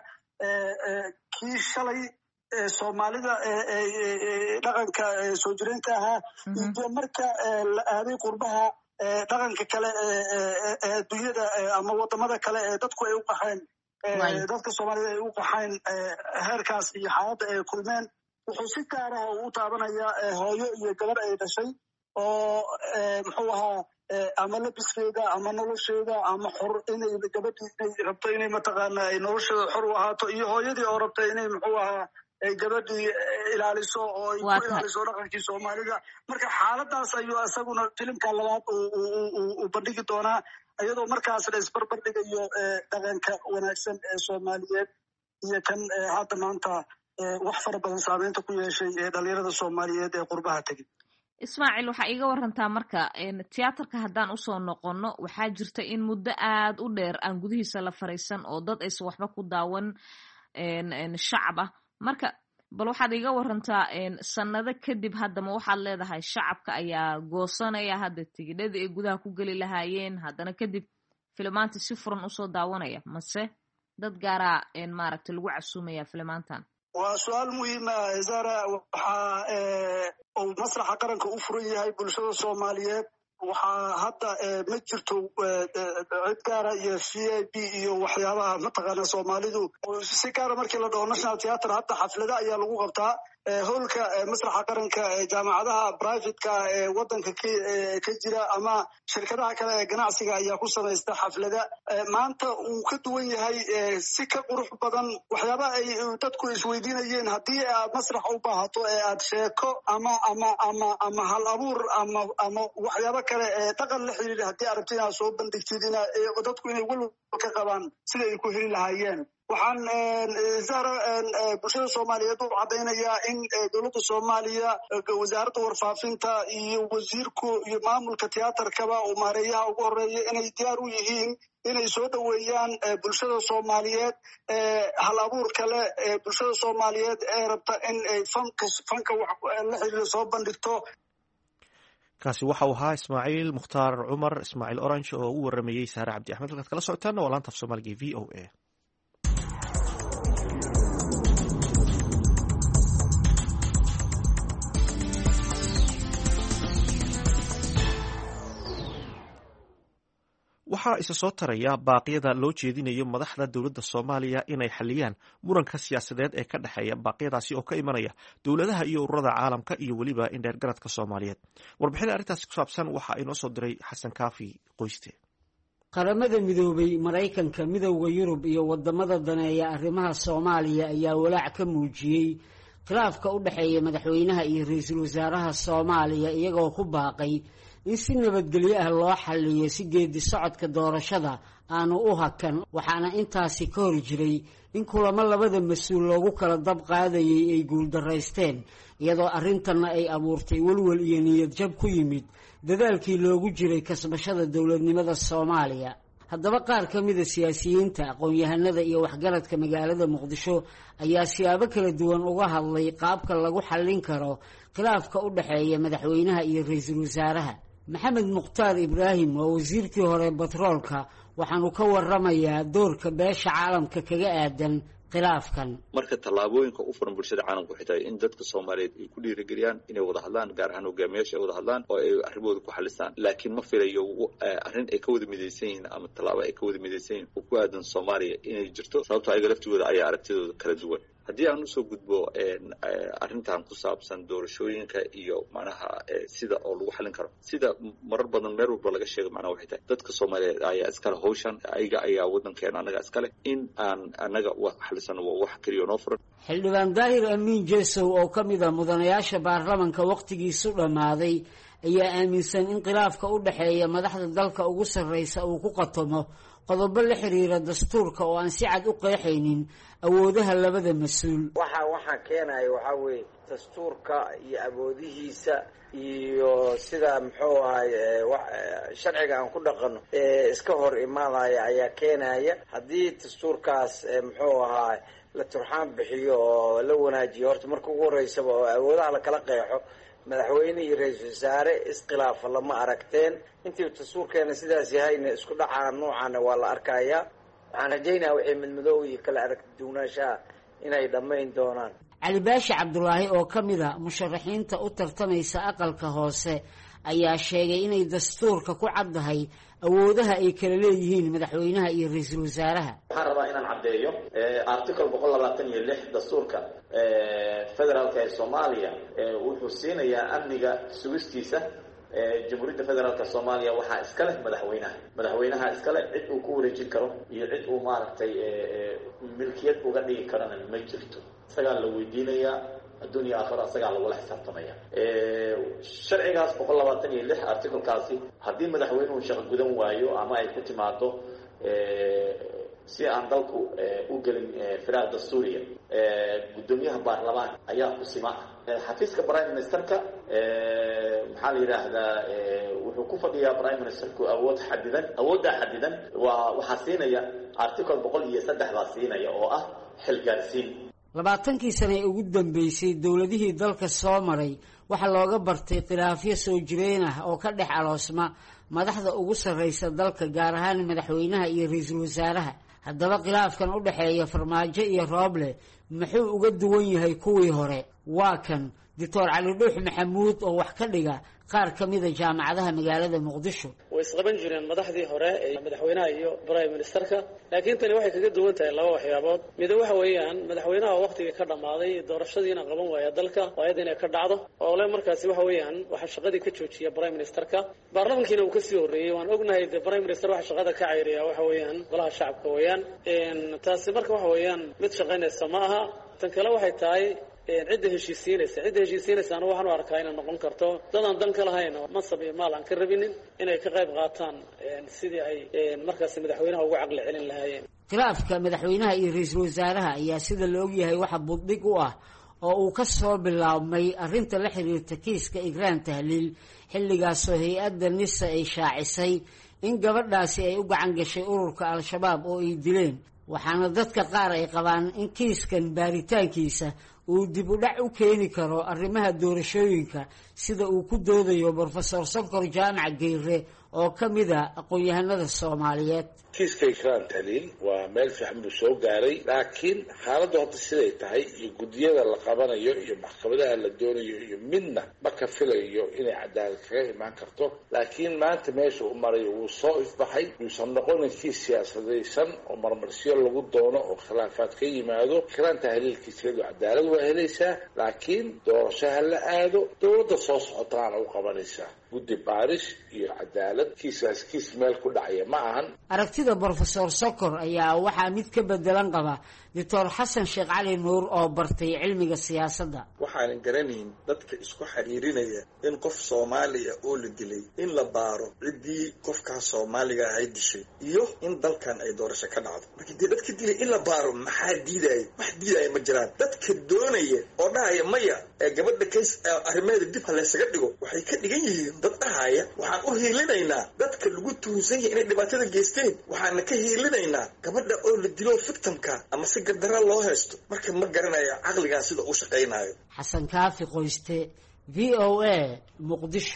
kii shalay Soomaalida dhaqanka soo jireenka ahaa iyo marka la aaday qurbaha dhaqanka kale adduunyada ama wadamada kale dadku ay u qaxeen dadka Soomaalida ay u qaxeen heerkaas iyo xaaladda ay kulmeen. wuxuu si gaar ah u taabanaya hooyo iyo gabar ay dhashay oo muxuu ahaa ama labiskeeda ama nolosheeda ama xor inay gabadhii inay rabto inay mataqaana ay nolosheeda xor u ahaato, iyo hooyadii oo rabta inay muxuu ahaa ay gabadhii ilaaliso oo ay ku ilaaliso dhaqankii Soomaalida. marka xaaladaas ayuu isaguna filimka labaad uu bandhigi doonaa, iyadoo markaas la isbarbar dhigayo dhaqanka wanaagsan ee Soomaaliyeed iyo kan hadda maanta wax fara badan saameynta ku yeeshay dhalinyarada Soomaaliyeed ee qurbaha tegey. Ismaaciil, waxaa iga warantaa marka tiyaatarka haddaan usoo noqono, waxaa jirta in muddo aad u dheer aan gudihiisa la fariisan oo dad aysan waxba ku daawan shacab ah. marka bal waxaad iga warantaa sanado kadib haddama waxaad leedahay shacabka ayaa goosanaya hadda tigidhadii ay gudaha ku geli lahaayeen, haddana kadib filimaanta si furan usoo daawanaya, mase dad gaaraa maaragta lagu casuumaya filimaantan? waa su-aal muhiima Zara. waxaa uu masraxa qaranka u furan yahay bulshada Soomaaliyeed. waxaa hadda ma jirto cid gaara iyo VIP iyo waxyaabaha mataqaana Soomaalidu si gaara markii la dhaho National Theatre hadda xaflada ayaa lagu qabtaa howlka masraxa qaranka jaamacadaha privateka ee wadanka ka jira ama shirkadaha kale ee ganacsiga ayaa ku samaysta xaflada. maanta uu ka duwan yahay si ka qurux badan. waxyaabaha ay dadku isweydiinayeen haddii aad masrax u baahato ee aad sheeko ama hal abuur ama waxyaaba kale dhaqan la xiriira haddii aad rabto inaad soo bandhigtid dadku inay walwal ka qabaan sida ay ku heli lahaayeen. waxaan Zara bulshada Soomaaliyeed u cadaynayaa in dowladda Soomaaliya wasaaradda warfaafinta iyo wasiirku iyo maamulka tiyaatarkaba uu maareeyaha ugu horeeya inay diyaar u yihiin inay soo dhaweeyaan bulshada Soomaaliyeed hal abuur kale bulshada Soomaaliyeed ee rabta in ay fanka la xiriiro soo bandhigto. kaasi waxa uu ahaa Ismaaciil Mukhtaar Cumar Ismaaciil Orange oo u waramayay Saare Cabdi Axmed. halkaad kala socotaan waa laanta af Soomaaliga VOA. waxaa isa soo taraya baaqyada loo jeedinayo madaxda dowladda Soomaaliya inay xaliyaan muranka siyaasadeed ee ka dhexeeya baaqyadaasi oo ka imanaya dowladaha iyo ururada caalamka iyo weliba indheergaradka Soomaaliyeed. warbixin arrintaasi ku saabsan waxaa inoo soo diray Xasan Kaafi Qoyste. qaramada midoobay, Maraykanka, Midowga Yurub iyo wadamada daneeya arrimaha Soomaaliya ayaa walaac ka muujiyey khilaafka u dhexeeya madaxweynaha iyo ra'iisul wasaaraha Soomaaliya, iyagoo ku baaqay in si nabadgelyo ah loo xalliyo si geedi socodka doorashada aanu u hakan. waxaana intaasi ka hor jiray in kulamo labada mas-uul loogu kala dab qaadayay ay guuldaraysteen, iyadoo arrintanna ay abuurtay walwal iyo niyad jab ku yimid dadaalkii loogu jiray kasbashada dowladnimada Soomaaliya. haddaba qaar ka mida siyaasiyiinta, aqoon-yahanada iyo waxgaradka magaalada Muqdisho ayaa siyaabo kala duwan uga hadlay qaabka lagu xallin karo khilaafka u dhexeeya madaxweynaha iyo ra'iisul wasaaraha. maxamed mukhtaar ibraahim waa wasiirkii hore batroolka, waxaanu ka waramayaa doorka beesha caalamka kaga aadan khilaafkan. marka tallaabooyinka u furan bulshada caalamku waxay tahay in dadka Soomaaliyeed ay ku dhiirigeliyaan inay wada hadlaan, gaar ahaan hogaamiyaasha ay wada hadlaan oo ay arrimooda ku xalistaan. laakiin ma filayo arrin ay ka wada midaysan yihiin ama tallaabo ay ka wada midaysan yihiin oo ku aadan Soomaaliya inay jirto, sababtoo ayaga laftigooda ayaa aragtidooda kala duwan. haddii aan usoo gudbo arrintan ku saabsan doorashooyinka iyo macnaha sida oo lagu xalin karo sida marar badan meel walba laga sheego macnaha waxay tahay dadka Soomaaliyeed ayaa iskale hawshan ayaga ayaa wadankeena anaga iskale in aan anaga wax xalisano waa wax kaliya noo furan. xildhibaan daahir amiin jeesow oo ka mid ah mudanayaasha baarlamaanka waqtigiisu dhamaaday ayaa aaminsan in khilaafka u dhaxeeya madaxda dalka ugu sarreysa uu ku qatomo qodobo la xiriira dastuurka oo aan si cad u qeexaynin awoodaha labada mas-uul. waxa keenaya waxa weeye dastuurka iyo awoodihiisa iyo sida muxuu ahay sharciga aan ku dhaqano iska hor imaanaya ayaa keenaya haddii dastuurkaas muxuu ahay la turxaan bixiyo oo la wanaajiyo horta marka ugu horeysaba oo awoodaha la kala qeexo madaxweyne iyo ra-iisul wasaare iskhilaafa lama aragteen intii dastuurkeena sidaas yahayna isku dhacaa noocaana waa la arkayaa waxaan rajaynayaa wixii midmadoow iyo kala aragti duwanaanshaha inay dhammayn doonaan. cali baashi cabdulaahi oo ka mid a musharaxiinta u tartamaysa aqalka hoose ayaa sheegay inay dastuurka ku caddahay awoodaha ay kala leeyihiin madaxweynaha iyo ra-iisul wasaaraha. waxaan rabaa inaan caddeeyo article 126 dastuurka federaalka ee Soomaaliya wuxuu siinayaa amniga sugistiisa jamhuuriyadda federaalka Soomaaliya waxaa iska leh madaxweynaha iska leh cid uu ku wareejin karo iyo cid uu maaragtay milkiyad uga dhigi karana ma jirto isagaa la weydiinayaa adduunya aakhira isagaa lagula xisaabtamaya sharcigaas 126 article-kaasi haddii madaxweynuhu shaqo gudan waayo ama ay ku timaado si aan dalku u gelin firaaq dastuuriya gudoomiyaha baarlamaan ayaa ku sima xafiiska prime ministerka maxaa la yiraahdaa wuxuu ku fadhiyaa prime ministerku awoodda xadidan waxaa siinaya article 103 baa siinaya oo ah xilgaarsiin. 20 sano ee ugu dambeysay dowladihii dalka soo maray waxaa looga bartay khilaafyo soo jireen ah oo ka dhex aloosma madaxda ugu sarreysa dalka gaar ahaan madaxweynaha iyo ra-iisul wasaaraha. haddaba khilaafkan u dhaxeeya farmaajo iyo rooble muxuu uga duwan yahay kuwii hore? waa kan doctor cali dhuux maxamuud oo wax ka dhiga qaar ka mida jaamacadaha magaalada muqdisho. way isqaban jireen madaxdii hore ee madaxweynaha iyo prime ministerka laakiin tani waxay kaga duwan tahay laba waxyaabood. mid waxa weeyaan madaxweynaha waqtigii ka dhamaaday doorashadiina qaban waaya dalka waa inay ka dhacdo oo le markaasi waxa weeyaan waxa shaqadii ka joojiya prime ministerka baarlamankiina uu ka sii horeeyay. waan ognahay prime minister waxa shaqada ka cayriya waxa weeyaan golaha shacabka weeyaan taasi marka waxa weeyaan mid shaqaynaysa ma aha. tan kale waxay tahay cidda heshiisiinaysa anu waxaan u arkaa inay noqon karto dadaan dan ka lahayn oo mansab iyo maal aan ka rabinin inay ka qayb qaataan sidii ay markaasi madaxweynaha ugu caqli celin lahaayeen. khilaafka madaxweynaha iyo ra-iisul wasaaraha ayaa sida la ogyahay waxa buddhig u ah oo uu ka soo bilaabmay arrinta la xiriirta kiiska Igraan Tahliil xilligaasoo hay-adda nisa ay shaacisay in gabadhaasi ay u gacan gashay ururka al-shabaab oo ay dileen. waxaana dadka qaar ay qabaan in kiiskan baaritaankiisa uu dib u dhac u keeni karo arrimaha doorashooyinka sida uu ku doodayo Professor Sonkor Jaamac Geire oo ka mid ah aqoon-yahanada Soomaaliyeed. kiiska Igraan Tahliil waa meel fiican buu soo gaaray laakiin xaaladdu hadda siday tahay iyo guddiyada la qabanayo iyo maxkamadaha la doonayo iyo midna ma ka filayo inay cadaalad kaga imaan karto. laakiin maanta meesha uu maray wuu soo ifbaxay yuusan noqonin kiis siyaasadaysan oo marmarsiyo lagu doono oo khilaafaad ka yimaado. Igraan Tahliil kiiskeedu cadaalad waa helaysaa laakiin doorashaha la aado dowladda soo socotaana u qabanaysaa guddi baaris iyo cadaalad. kiisaas kiis meel ku dhacaya ma ahan. aragtida Professor Sokor ayaa waxaa mid ka bedelan qaba Dr. Xasan Sheekh Cali Nuur oo bartay cilmiga siyaasadda. waxaan garanayn dadka isku xiriirinaya in qof Soomaaliya oo la dilay in la baaro cidii qofka Soomaaliga ay dishay iyo in dalkan ay doorasho ka dhacdo. markii dadka dilay in la baaro maxaa diiday wax diiday ma jiraan. dadka doonaya oo dhahaya maya gabadha case arrimaheeda dib ha la isaga dhigo waxay ka dhigan yihiin dad dhahaya waxaan u hiilinaynaa dadka lagu tuunsan yahay inay dhibaatada geysteen waxaan ka hiilinaynaa gabadha oo la dilo victimka ama si gardara loo haysto. marka ma garanayo caqligan sida uu shaqeynayo. Xasan Kaafi Qoyste VOA Muqdisho.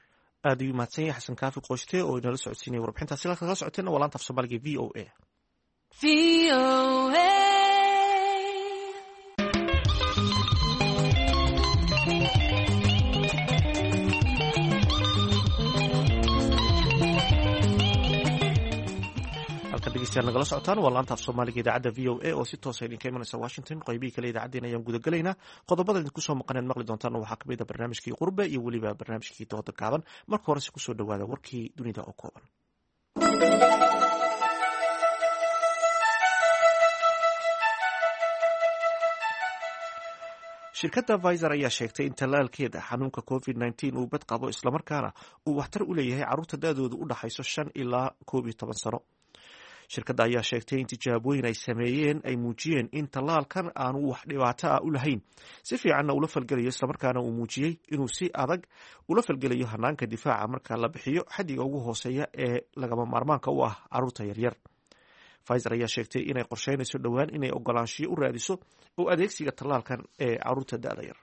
aad u mahadsan yahay Xasan Kaafi Qoyste oo inala socodsiinaya warbixintaasi la kala socoteen waa laanta af Soomaaliga VOA. dhegeystayaal nagala socotaan waa laanta af soomaaliga idaacadda v o a oo si toosa idinka imanaysa washington qaybihii kale idaacaddeen ayaan gudagelaynaa qodobada idinku soo maqaneen maqli doontaan waxaa kamid a barnaamijkii qurbe iyo weliba barnaamijkii dooda gaaban marka horese kusoo dhawaada warkii dunida oo kooban. shirkadda Pfizer ayaa sheegtay in tallaalkeeda xanuunka COVID-19 uu bad qabo islamarkaana uu waxtar u leeyahay carruurta da-doodu u dhaxayso 5 ilaa 11 sano. shirkadda ayaa sheegtay in tijaabooyin ay sameeyeen ay muujiyeen in tallaalkan aanu wax dhibaato ah u lahayn, si fiicanna ula falgelayo islamarkaana uu muujiyey inuu si adag ula falgelayo hanaanka difaaca marka la bixiyo xaddiga ugu hooseeya ee lagama maarmaanka u ah carruurta yaryar. Pfizer ayaa sheegtay inay qorsheynayso dhowaan inay ogolaanshiyo u raadiso oo adeegsiga tallaalkan ee carruurta da-da yar.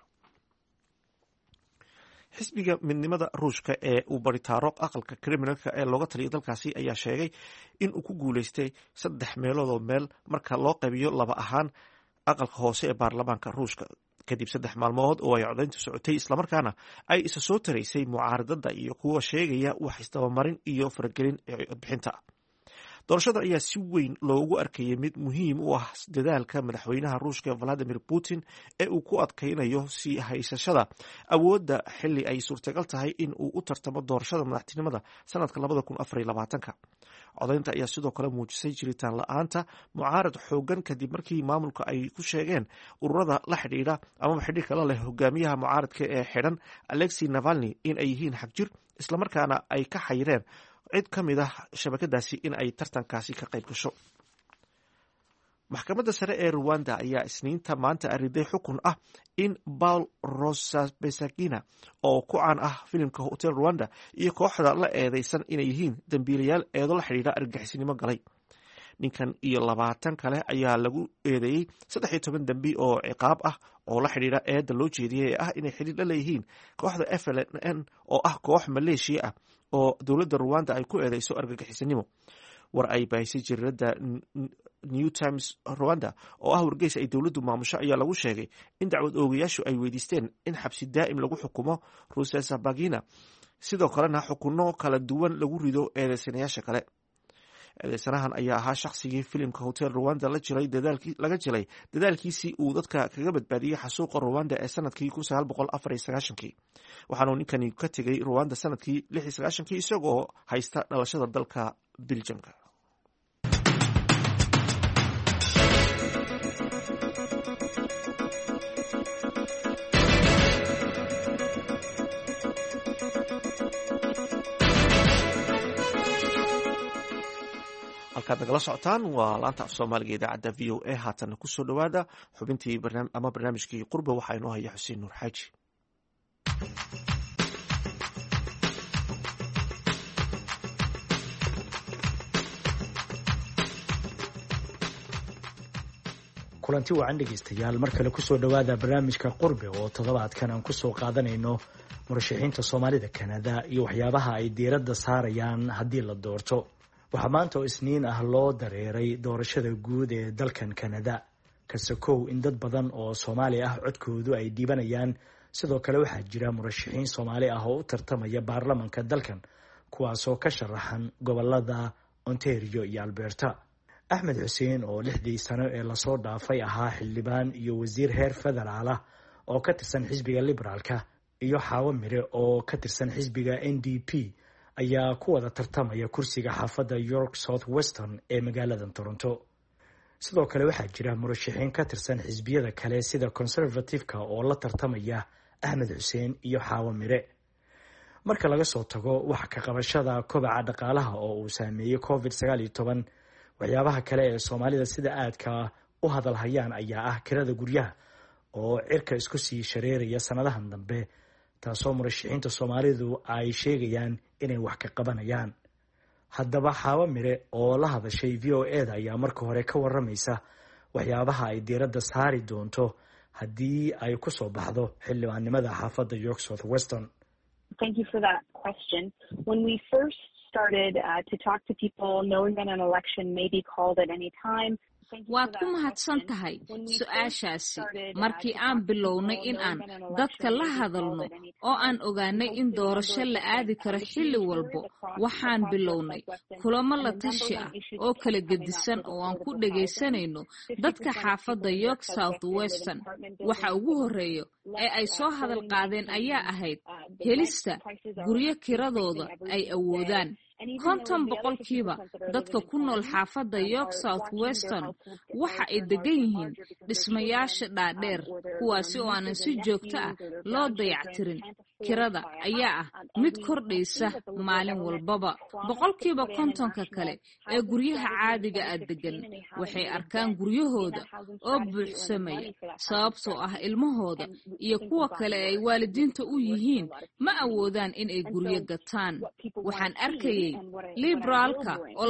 xisbiga midnimada ruushka ee uu baritaaro aqalka kriminalka ee looga taliyo dalkaasi ayaa sheegay in uu ku guuleystay 3 meeloodoo meel marka loo qaybiyo 2 ahaan aqalka hoose ee baarlamaanka ruushka kadib 3 maalmood oo ay codayntu socotay islamarkaana ay isa soo taraysay mucaaradada iyo kuwa sheegaya wax isdabamarin iyo faragelin ee codbixinta. doorashada ayaa si weyn loogu arkayay mid muhiim u ah dadaalka madaxweynaha ruushka Vladimir Putin ee uu ku adkaynayo sii haysashada awoodda xilli ay suurtagal tahay in uu u tartamo doorashada madaxtinimada sanadka 2024. codaynta ayaa sidoo kale muujisay jiritaan la-aanta mucaarad xoogan kadib markii maamulka ay ku sheegeen ururada la xidhiidha amaba xidhiir kala leh hogaamiyaha mucaaradka ee xidhan Alexei Navalny in ay yihiin xagjir islamarkaana ay ka xayireen cid ka mid ah shabakadaasi in ay tartankaasi ka qayb gasho. maxkamadda sare ee Rwanda ayaa isniinta maanta ariday xukun ah in Paul Rusesabagina oo ku caan ah filimka Hotel Rwanda iyo kooxda la eedeysan inay yihiin dambiilayaal eedo la xidhiidha argagixisnimo galay. ninkan iyo 20 kale ayaa lagu eedeeyey 13 dambi oo ciqaab ah oo la xidhiidha eedda loo jeediyey ee ah inay xidhiidh la leeyihiin kooxda FLN oo ah koox Maleeshiya ah oo dowladda Rwanda ay ku eedeyso argagixisanimo. war ay baahisay jariirada New Times Rwanda oo ah wargeys ay dowladdu maamusho ayaa lagu sheegay in dacwad oogayaashu ay weydiisteen in xabsi daa'im lagu xukumo Rusesabagina, sidoo kalena xukunno kala duwan lagu rido eedeysanayaasha kale. eedeysanahan ayaa ahaa shaqsigii filimka Hotel Rwanda laga jilay dadaalkiisii uu dadka kaga badbaadiyey xasuuqa Rwanda ee sanadkii 1994. waxaanu ninkani ka tegay Rwanda sanadkii 1996 isagoo haysta dhalashada dalka Belgiumka. halkaad nagala socotaan waa laanta af soomaaliga idaacadda v o a. haatanna kusoo dhawaada xubintii ama barnaamijkii qurbe waxaa inoo haya xuseen nuur xaaji. kulanti wacan dhegeystayaal mar kale kusoo dhawaada barnaamijka qurbe oo toddobaadkan aan kusoo qaadanayno murashaxiinta soomaalida Kanada iyo waxyaabaha ay diiradda saarayaan haddii la doorto. waxaa maanta oo isniin ah loo dareeray doorashada guud ee dalkan Kanada. kasakow in dad badan oo Soomaali ah codkoodu ay dhiibanayaan, sidoo kale waxaa jira murashaxiin Soomaali ah oo u tartamaya baarlamanka dalkan kuwaasoo ka sharaxan gobolada Ontario iyo Alberta. Axmed Xuseen oo 6 sano ee lasoo dhaafay ahaa xildhibaan iyo wasiir heer federaal ah oo ka tirsan xisbiga liberaalka, iyo Xaawo Mire oo ka tirsan xisbiga NDP ayaa ku wada tartamaya kursiga xaafadda York South Western ee magaalada Toronto. sidoo kale waxaa jira murashaxiin ka tirsan xisbiyada kale sida Conservative-ka oo la tartamaya Axmed Xuseen iyo Xaawo Mire. marka laga soo tago wax ka qabashada kobaca dhaqaalaha oo uu saameeyay COVID-19, waxyaabaha kale ee Soomaalida sida aadka u hadal hayaan ayaa ah kirada guryaha oo cirka isku sii shareeraya sanadahan dambe, taasoo murashaxiinta Soomaalidu ay sheegayaan inay wax ka qabanayaan. haddaba Xaawo Mire oo la hadashay VOA-da ayaa marka hore ka waramaysa waxyaabaha ay diiradda saari doonto haddii ay ku soo baxdo xildhibaannimada xaafadda York South Western. Thank you for that question. When we first started to talk to people, knowing that an election may be called at any time, waad ku mahadsan tahay su-aashaasi. Markii aan bilownay in aan dadka la hadalno oo aan ogaanay in doorasho la aadi karo xilli walbo, waxaan bilownay kulamo la tashi ah oo kala gedisan oo aan ku dhegaysanayno dadka xaafadda York South Western. Waxa ugu horeeyo ee ay soo hadal qaadeen ayaa ahayd helista guryo kiradooda ay awoodaan. 50% dadka ku nool xaafadda York South Western waxa ay degan yihiin dhismayaasha dhaadheer, kuwaasi oo aanan si joogto ah loo dayactirin. Kirada ayaa ah mid kordhaysa maalin walbaba. 50% kale ee guryaha caadiga ah degan waxay arkaan guryahooda oo buuxsamaya sababtoo ah ilmahooda iyo kuwa kale ay waalidiinta u yihiin ma awoodaan in ay guryo gataan. Waxaan arkayay liberaalka oo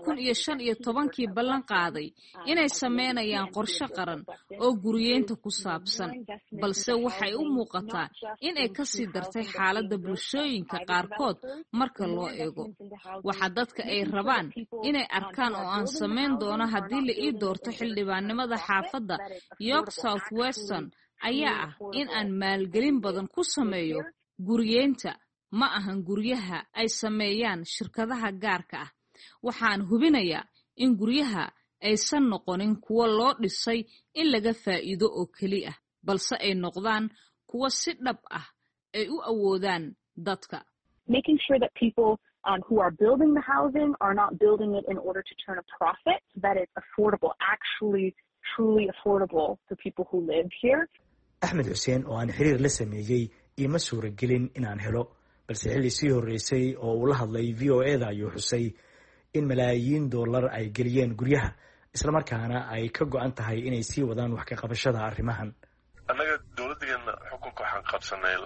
2015 ballan qaaday inay sameynayaan qorshe qaran oo guryeynta ku saabsan, balse waxay u muuqataa in ay kasii dartay xaaladda bulshooyinka qaarkood marka loo eego. Waxa dadka ay rabaan inay arkaan oo aan samayn doono haddii la ii doorto xildhibaannimada xaafadda York South Western ayaa ah in aan maalgelin badan ku sameeyo guryeynta. Ma ahan guryaha ay sameeyaan shirkadaha gaarka ah. Waxaan hubinayaa in guryaha aysan noqonin kuwo loo dhisay in laga faa'iido oo keli ah, balse ay noqdaan kuwo si dhab ah ay u awoodaan dadka. Making sure that people who are building the housing are not building it in order to turn a profit, so that it's affordable, actually truly affordable for people who live here. Axmed Xuseen oo aan xiriir la sameeyay ima suuragelin inaan helo, balse xilli sii horeysay oo uu la hadlay VOA-da ayuu xusay in malaayiin dollar ay geliyeen guryaha, isla markaana ay ka go'an tahay inay sii wadaan wax ka qabashada arrimahan. Annaga dowladdeena xukunka waxaan qabsanay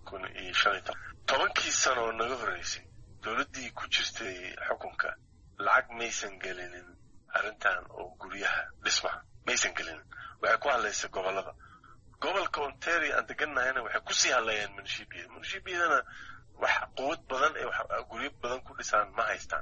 2015. 10 sano oo naga horeysay dowladdii ku jirtay xukunka lacag maysan gelinin arrintan oo guryaha dhismaha maysan gelinin. Waxay ku hadlaysay gobolada. Gobolka Ontario aan degannahayna waxay ku sii hadlayeen munishibiyadana wax quwad badan ee guryo badan ku dhisaan ma haystaan.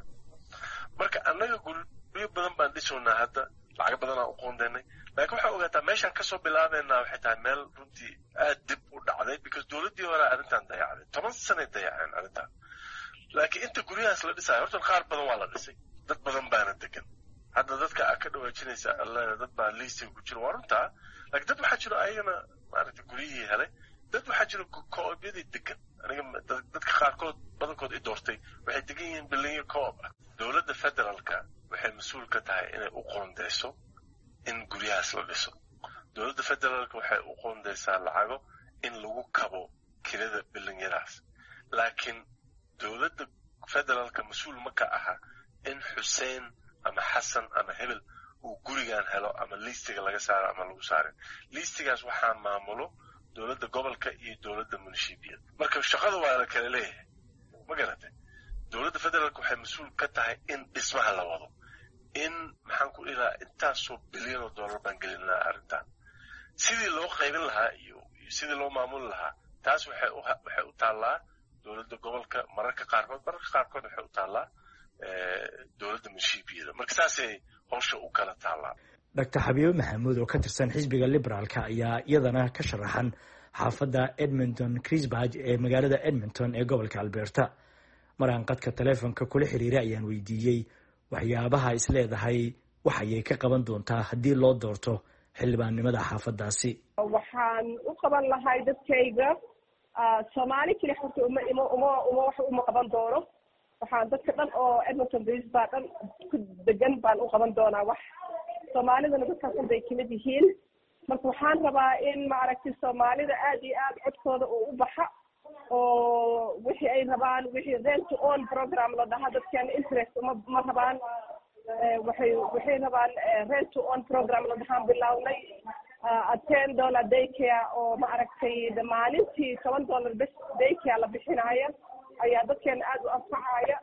Marka annaga guryo badan baan dhisoonaa hadda, lacag badan aan u qoondaynay, laakiin waxaa ogaataa meeshaan kasoo bilaabeynaa waxay tahay meel runtii aad dib u dhacday because dowladdii hore arrintan dayacday 10 sanay dayaceen arrintan. Laakiin inta guryahaas la dhisaayo horta qaar badan waa la dhisay, dad badan baana degan. Hadda dadka aad ka dhawaajinaysa dad baa liistiga ku jira waa runtaa, laakiin dad waxaa jiro ayagana maaragtay guryihii helay, dad waxaa jiro co-obyadii degan. Aniga dadka qaarkood badankood i doortay waxay degan yihiin bilinyo co-op ah. Dowladda federaalka waxay mas-uul ka tahay inay u qoondeyso in guryahaas la dhiso. Dowladda federaalka waxay u qoondeysaa lacago in lagu kabo kirada bilinyadaas. Laakiin dowladda federaalka mas-uul ma ka aha in Xuseen ama Xasan ama Hebel uu gurigan helo ama liistiga laga saaro ama lagu saarin. Liistigaas waxaa maamulo dowladda gobolka iyo dowladda munishibiyad. Marka shaqada waa la kala leeyahay. Ma garatay? Dowladda federaalka waxay mas-uul ka tahay in dhismaha la wado. In maxaan ku ilaa intaasoo bilyan oo dollar baan gelin lahaa arrintan. Sidii loo qaybin lahaa iyo sidii loo maamuli lahaa, taas waxay u taallaa dowladda gobolka mararka qaarkood waxay u taallaa dowladda munishibiyada. Marka saasay hawsha u kala taallaa. Dr. Xabiibo Maxamuud oo ka tirsan xisbiga liberaalka ayaa iyadana ka sharaxan xaafadda Edmonton Crisbage ee magaalada Edmonton ee gobolka Alberta. Maraan qadka taleefanka kula xiriiray ayaan weydiiyey waxyaabaha is leedahay waxay ka qaban doontaa haddii loo doorto xildhibaannimada xaafaddaasi. Waxaan u qaban lahay dadkayga Soomaali kale horta uma qaban doono. Waxaan dadka dhan oo Edmonton Crisbage dhan ku degan baan u qaban doonaa wax. Soomaalidana dadkaas bay kamid yihiin. Marka waxaan rabaa in maaragtay Soomaalida aad iyo aad codkooda u baxa oo wixii ay rabaan wixii rent to own program la dhahaa dadkan interest ma rabaan waxay rabaan rent to own program la dhahaa bilawnay $10 daycare oo maaragtay maalintii $10 bes daycare la bixinaya ayaa dadkan aad u anfacaya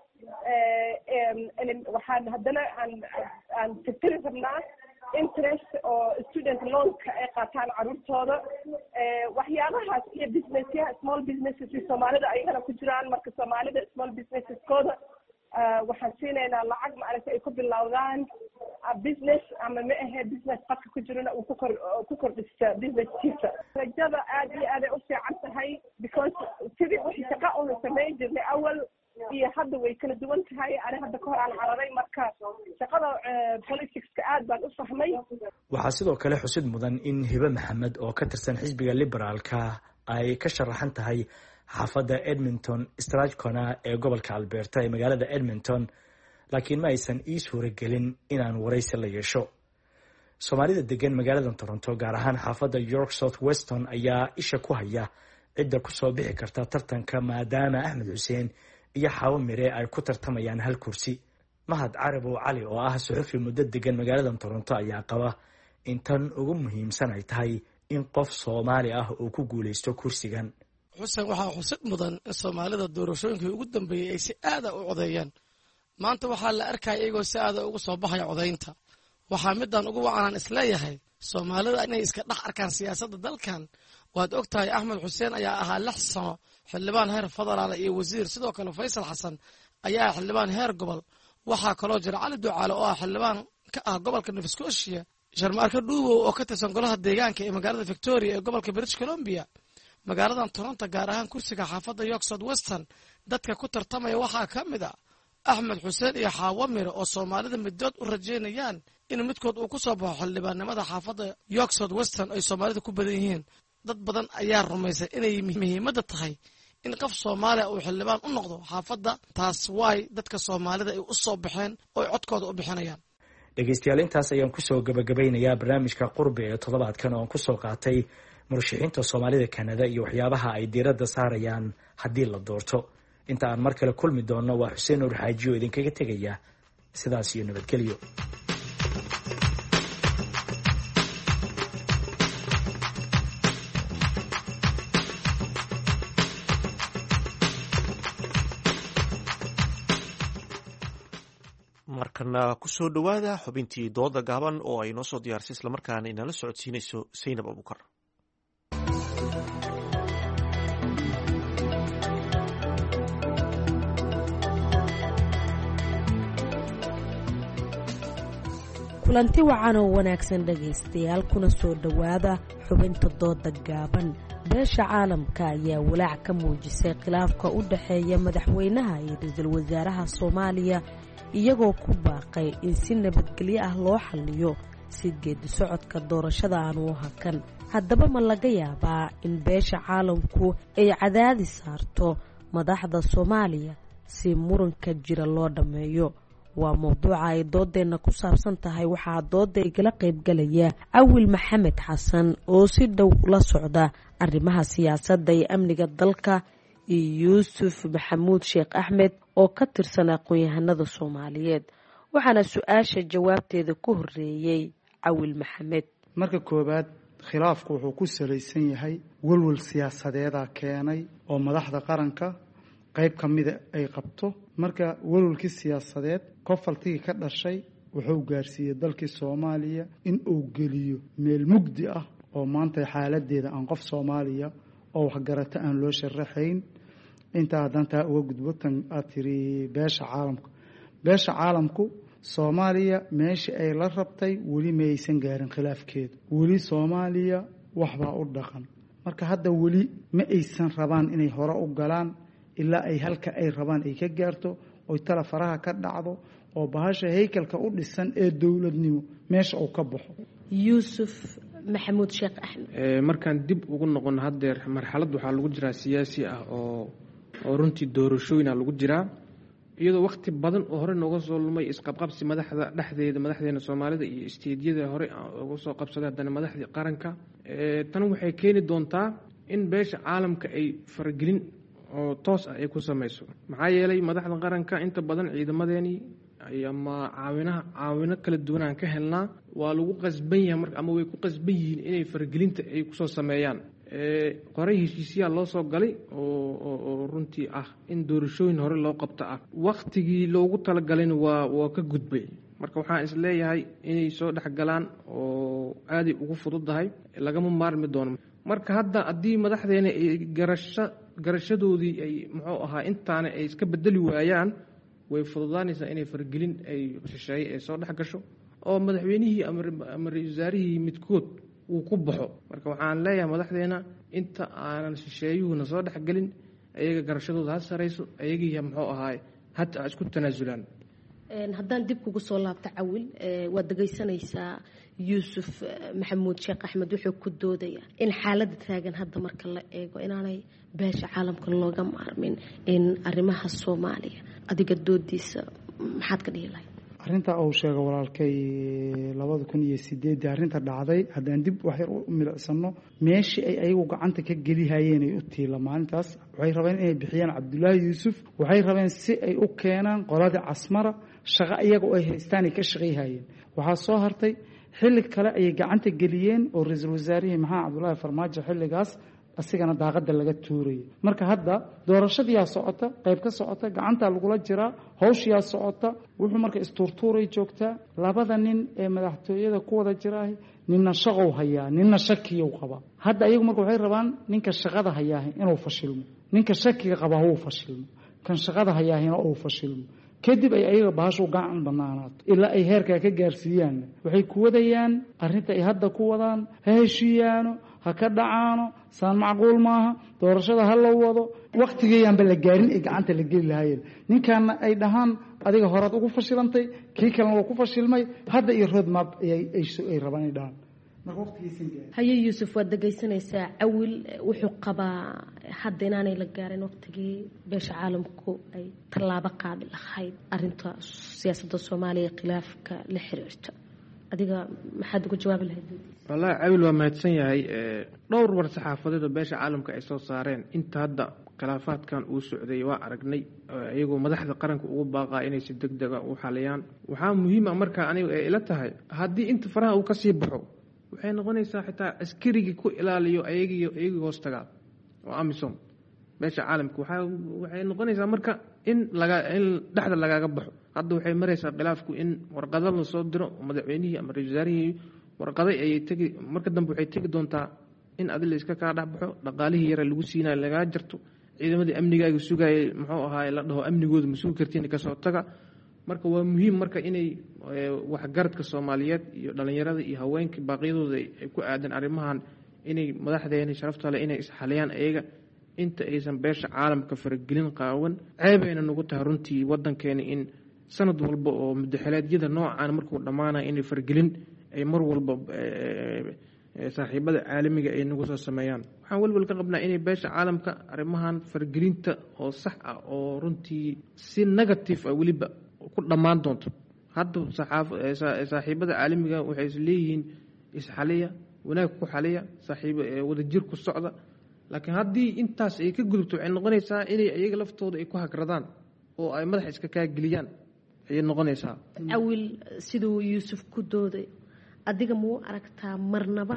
waxaan haddana aan fikri rabnaa interest oo student loanka ay qaataan carruurtooda waxyaabahaas iyo businessyaha small businesses Soomaalida ayagana ku jiraan. Marka Soomaalida small businesskooda waxaan siinaynaa lacag maaragtay ay ku bilowdaan business ama ma ahe business qadka ku jirana uu ku kordhista businesskiisa. rajada aad iyo aaday u fiican tahay because sidii wixii shaqa una samayn jirnay awal iyo hadda way kala duwan tahay. ani hadda ka hor aan cararay, marka shaqada politicska aad baan u fahmay. waxaa sidoo kale xusid mudan in Hibe Maxamed oo ka tirsan xisbiga liberaalka ay ka sharaxan tahay xaafadda Edmonton Strathcona ee gobolka Alberta ee magaalada Edmonton, laakiin ma aysan ii suuragelin inaan waraysi la yeesho. Soomaalida degan magaalada Toronto, gaar ahaan xaafadda York South Weston, ayaa isha ku haya cidda ku soo bixi karta tartanka, maadaama Axmed Xuseen iyo Xaawo Mire ay ku tartamayaan hal kursi. Mahad Carabow Cali oo ah suxufi muddo degan magaalada Toronto ayaa qaba in tan ugu muhiimsan ay tahay in qof Soomaali ah uu ku guuleysto kursigan. xuseen waxaa xusid mudan in Soomaalida doorashooyinkii ugu dambeeyay ay si aad u codeeyeen. maanta waxaa la arkaya iyagoo si aad ugu soo baxaya codeynta. waxaa midaan ugu wacanaan isleeyahay Soomaalida inay iska dhex arkaan siyaasadda dalkan. waad ogtahay Axmed Xuseen ayaa ahaa 6 sano xildhibaan heer federaal iyo wasiir, sidoo kale Faysal Xasan ayaa xildhibaan heer gobol. waxaa kaloo jira Cali Ducaale oo ah xildhibaan ka ah gobolka Nova Scotia, Sharmaarka Dhuubow oo ka tirsan golaha deegaanka ee magaalada Victoria ee gobolka British Columbia. magaaladan Toronto, gaar ahaan kursiga xaafadda York South Western, dadka ku tartamaya waxaa ka mid ah Axmed Xuseen iyo Xaawo Mire oo Soomaalida midood u rajeynayaan in midkood uu ku soo baxo xildhibaannimada xaafadda York South Western ay Soomaalida ku badan yihiin. dad badan ayaa rumaysan inay muhiimadda tahay in qof Soomaali uu xildhibaan u noqdo xaafadda. taas waay dadka Soomaalida ay u soo baxeen oo codkooda u bixinayaan. dhegeystayaal, intaas ayaan kusoo gabagabeynayaa barnaamijka Qurbi ee toddobaadkan oo aan kusoo qaatay murashaxiinta Soomaalida Kanada iyo waxyaabaha ay diiradda saarayaan haddii la doorto. inta aan mar kale kulmi doono, waa Xuseen Nuur Xaaji oo idinkaga tegaya sidaas iyo nabadgelyo. markana kusoo dhawaada xubintii dooda gaaban oo ay noo soo diyaarisay islamarkaana inala socodsiinayso Saynab Abukar. kulanti wacan oo wanaagsan dhegaystayaal, kuna soo dhowaada xubinta dooda gaaban. beesha caalamka ayaa walaac ka muujisay khilaafka u dhexeeya madaxweynaha iyo ra'iisul wasaaraha Soomaaliya, iyagoo ku baaqay in si nabadgelyo ah loo xalliyo si geedi socodka doorashada aan u hakan. haddaba ma laga yaabaa in beesha caalamku ay cadaadis saarto madaxda Soomaaliya si muranka jira loo dhammeeyo? waa mowduuca ay doodeenna ku saabsan tahay. waxaa dooda igala qaybgalaya Awil Maxamed Xasan oo si dhow la socda arrimaha siyaasadda iyo amniga dalka, iyo Yuusuf Maxamuud Sheekh Axmed oo ka tirsan aqoon-yahanada Soomaaliyeed. waxaana su-aasha jawaabteeda ku horeeyey Awil Maxamed. marka koobaad, khilaafku wuxuu ku salaysan yahay walwal siyaasadeeda keenay oo madaxda qaranka qayb ka mida ay qabto. marka walwalkii siyaasadeed kofaltigii ka dhashay wuxuu gaarsiiyey dalkii Soomaaliya in uu geliyo meel mugdi ah oo maanta xaaladeeda aan qof Soomaaliya oo wax garata aan loo sharaxayn. intaa dantaa uga gudbo tan aad tiri beesha caalamku Soomaaliya meeshii ay la rabtay weli ma aysan gaarin khilaafkeedu. weli Soomaaliya waxbaa u dhaqan. marka hadda weli ma aysan rabaan inay hore u galaan ilaa ay halka ay rabaan ay ka gaarto, oy tala faraha ka dhacdo, oo bahasha haykalka u dhisan ee dowladnimo meesha uu ka baxo. Yuusuf Maxamuud Sheekh Axmed. markaan dib ugu noqon haddeer marxalad waxaa lagu jiraa siyaasi ah oo runtii doorashooyina lagu jiraa, iyadoo waqti badan oo hore nooga soo lumay isqabqabsi madaxdeena Soomaalida iyo isteediyada hore uga soo qabsaday haddana madaxdii qaranka. tan waxay keeni doontaa in beesha caalamka ay faragelin oo toos ah ay ku samayso. maxaa yeelay madaxda qaranka inta badan ciidamadeeni ama caawino kala duwan aan ka helnaa, waa lagu qasban yahay ama way ku qasban yihiin inay faragelinta ay kusoo sameeyaan. qoray heshiisyaa loo soo galay oo runtii ah in doorashooyin hore loo qabto ah. waqtigii loogu talagalayna waa ka gudbay. marka waxaan is leeyahay inay soo dhexgalaan oo aaday ugu fududahay, lagama maarmi doono. marka hadda haddii madaxdeena ay garashadoodii ay muxuu ahaa intaana ay iska bedeli waayaan, way fududaanaysaa inay fargelin ay shisheeye ay soo dhex gasho oo madaxweynihii ama ra-iisul wasaarihii midkood uu ku baxo. marka waxaan leeyahay madaxdeena inta aanan shisheeyuhuna soo dhexgelin ayaga garashadooda ha sarayso, ayagiiya muxuu ahaay hata isku tanaasulaan. haddaan dib kugu soo laabto Cawil, waad dhegaysanaysaa Yuusuf Maxamuud Sheekh Axmed wuxuu ku doodaya in xaaladda taagan hadda marka la eego inaanay beesha caalamka looga maarmin in arrimaha Soomaaliya. adiga doodiisa maxaad ka dhihi lahayd? arrinta uu sheegay walaalkay 2008 arrinta dhacday haddaan dib wax yar u milicsano meeshii ay ayagu gacanta ka gelihayeen ay u tiila maalintaas waxay rabeen inay bixiyaan Cabdullaahi Yuusuf, waxay rabeen si ay u keenaan qoladii Casmara shaqo iyaga oo ay haystaan ay ka shaqeeyayeen. waxaa soo hartay xilli kale ay gacanta geliyeen oo ra'iisul wasaarihi maxamed Cabdullaahi Farmaajo xilligaas asigana daaqada laga tuurayay. marka hadda doorashadii socota, qayb ka socota, gacanta lagula jiraa, hawshiyaa socota, wuxuu marka isturtuuray joogtaa. labada nin ee madaxtooyada ku wada jiray ninna shaqo hayaa, ninna shakiyo qaba. hadda ayagu marka waxay rabaan ninka shaqada hayaa inuu fashilmo, ninka shakiga qaba uu fashilmo, kan shaqada hayaa uu fashilmo. kadib ay ayaga baashu gacan banaanaato ilaa ay heerka ka gaarsiiyaan. waxay ku wadayaan arrinta ay hadda ku wadaan, ha heshiiyaano, ha ka dhacaano, saan macquul maaha, doorashada ha la wado. waqtigeeyaanba la gaarin ay gacanta la geli lahaayeen. ninkaana ay dhahaan adiga horaad ugu fashilantay, kii kalena waa ku fashilmay, hadda iyo roadmap ay rabaan ay dhahaan. haye Yuusuf, waad dhegaysanaysaa Cawil wuxuu qabaa hadda inaanay la gaarin waqtigii beesha caalamku ay tallaabo qaadi lahayd arrinta siyaasadda Soomaaliya khilaafka la xiriirta. adiga maxaad ugu jawaabi lahayd? wallaahi Cawil waa mahadsan yahay. dhowr war saxaafadeed oo beesha caalamka ay soo saareen inta hadda khilaafaadkan uu socday waa aragnay, iyagoo madaxda qaranka ugu baaqaa inay si degdeg ah u xaliyaan. waxaa muhiim ah marka aniga ay ila tahay haddii inta faraha uu ka sii baxo waxay noqonaysaa xitaa askarigii ku ilaaliyo ayagii hoos tagaa oo amisom beesha caalamka waxay noqonaysaa marka in dhexda lagaaga baxo. hadda waxay maraysaa khilaafku in warqado la soo diro madaxweynihii ama ra-iisul wasaarihii warqaday ayay tegi, marka dambe waxay tegi doontaa in adi la iska kaa dhexbaxo, dhaqaalihii yara lagu siinayo lagaa jarto, ciidamadii amnigaaga sugayay muxuu ahaay la dhaho amnigooda ma sugi kartiin kasoo taga. marka waa muhiim marka inay waxgaradka Soomaaliyeed iyo dhalinyarada iyo haweenka baaqyadooda ay ku aadan arrimahan inay madaxdeena sharafta leh inay isxaliyaan ayaga inta aysan beesha caalamka faragelin qaawan. ceebayna nagu tahay runtii wadankeena in sanad walba oo madaxweynaha noocan markuu dhamaanayo inay faragelin ay mar walba saaxiibada caalamiga ay nagu soo sameeyaan. waxaan walwal ka qabnaa inay beesha caalamka arrimahan faragelinta oo sax ah oo runtii si negative ah weliba ku dhammaan doonto. hadda saaxiibada caalamiga waxay isleeyihiin isxaliya, wanaag ku xaliya, saaxiibo wadajir ku socda. laakiin haddii intaas ay ka gudubto waxay noqonaysaa inay ayaga laftooda ay ku hagradaan oo ay madaxa iska kaageliyaan ayay noqonaysaa. Cawil, siduu Yuusuf ku dooday, adiga muu aragtaa marnaba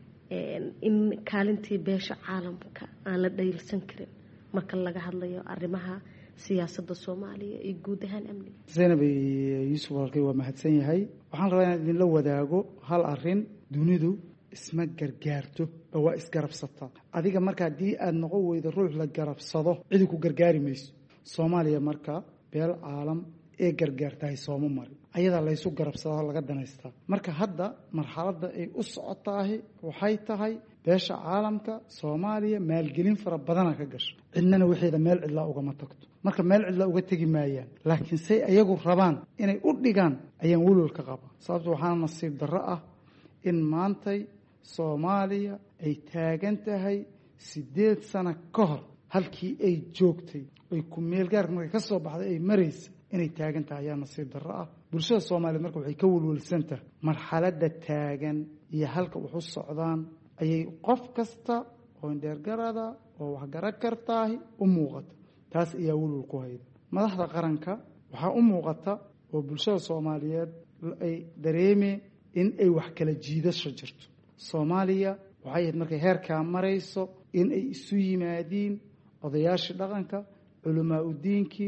in kaalintii beesha caalamka aan la dhayilsan karin marka laga hadlayo arrimaha siyaasadda Soomaaliya iyo guud ahaan amniga? Zainab Yuusuf walaalkay waa mahadsan yahay. waxaan rabaa inaan idinla wadaago hal arrin. dunidu isma gargaarto oo waa isgarabsataa. adiga marka haddii aad noqon weydo ruux la garabsado cidi ku gargaari mayso. Soomaaliya marka beel caalam ee gargaartahay sooma marin, ayadaa laysu garabsadaa laga danaystaa. marka hadda marxaladda ay u socotaahi waxay tahay beesha caalamka Soomaaliya maalgelin fara badana ka gasho, cidnana waxeeda meel cidlaa ugama tagto. marka meel cidlaa uga tegi maayaan, laakiin say ayagu rabaan inay u dhigaan ayaan welwel ka qaba. sababto waxaana nasiib darro ah in maantay Soomaaliya ay taagan tahay 8 sano ka hor halkii ay joogtay ay ku meel gaar markay ka soo baxday ay maraysa inay taagan tahay ayaa nasiib darro ah. bulshada Soomaaliyeed marka waxay ka welwelsan tahay marxaladda taagan iyo halka wax u socdaan ayay qof kasta oo indheergarada oo wax garan kartaahi u muuqata. taas ayaa welwel ku hayda madaxda qaranka. waxaa u muuqata oo bulshada Soomaaliyeed ay dareemeen in ay wax kala jiidasho jirto. Soomaaliya waxay ahayd markay heerkaa marayso in ay isu yimaadiin odayaashii dhaqanka, culamaa u diinkii,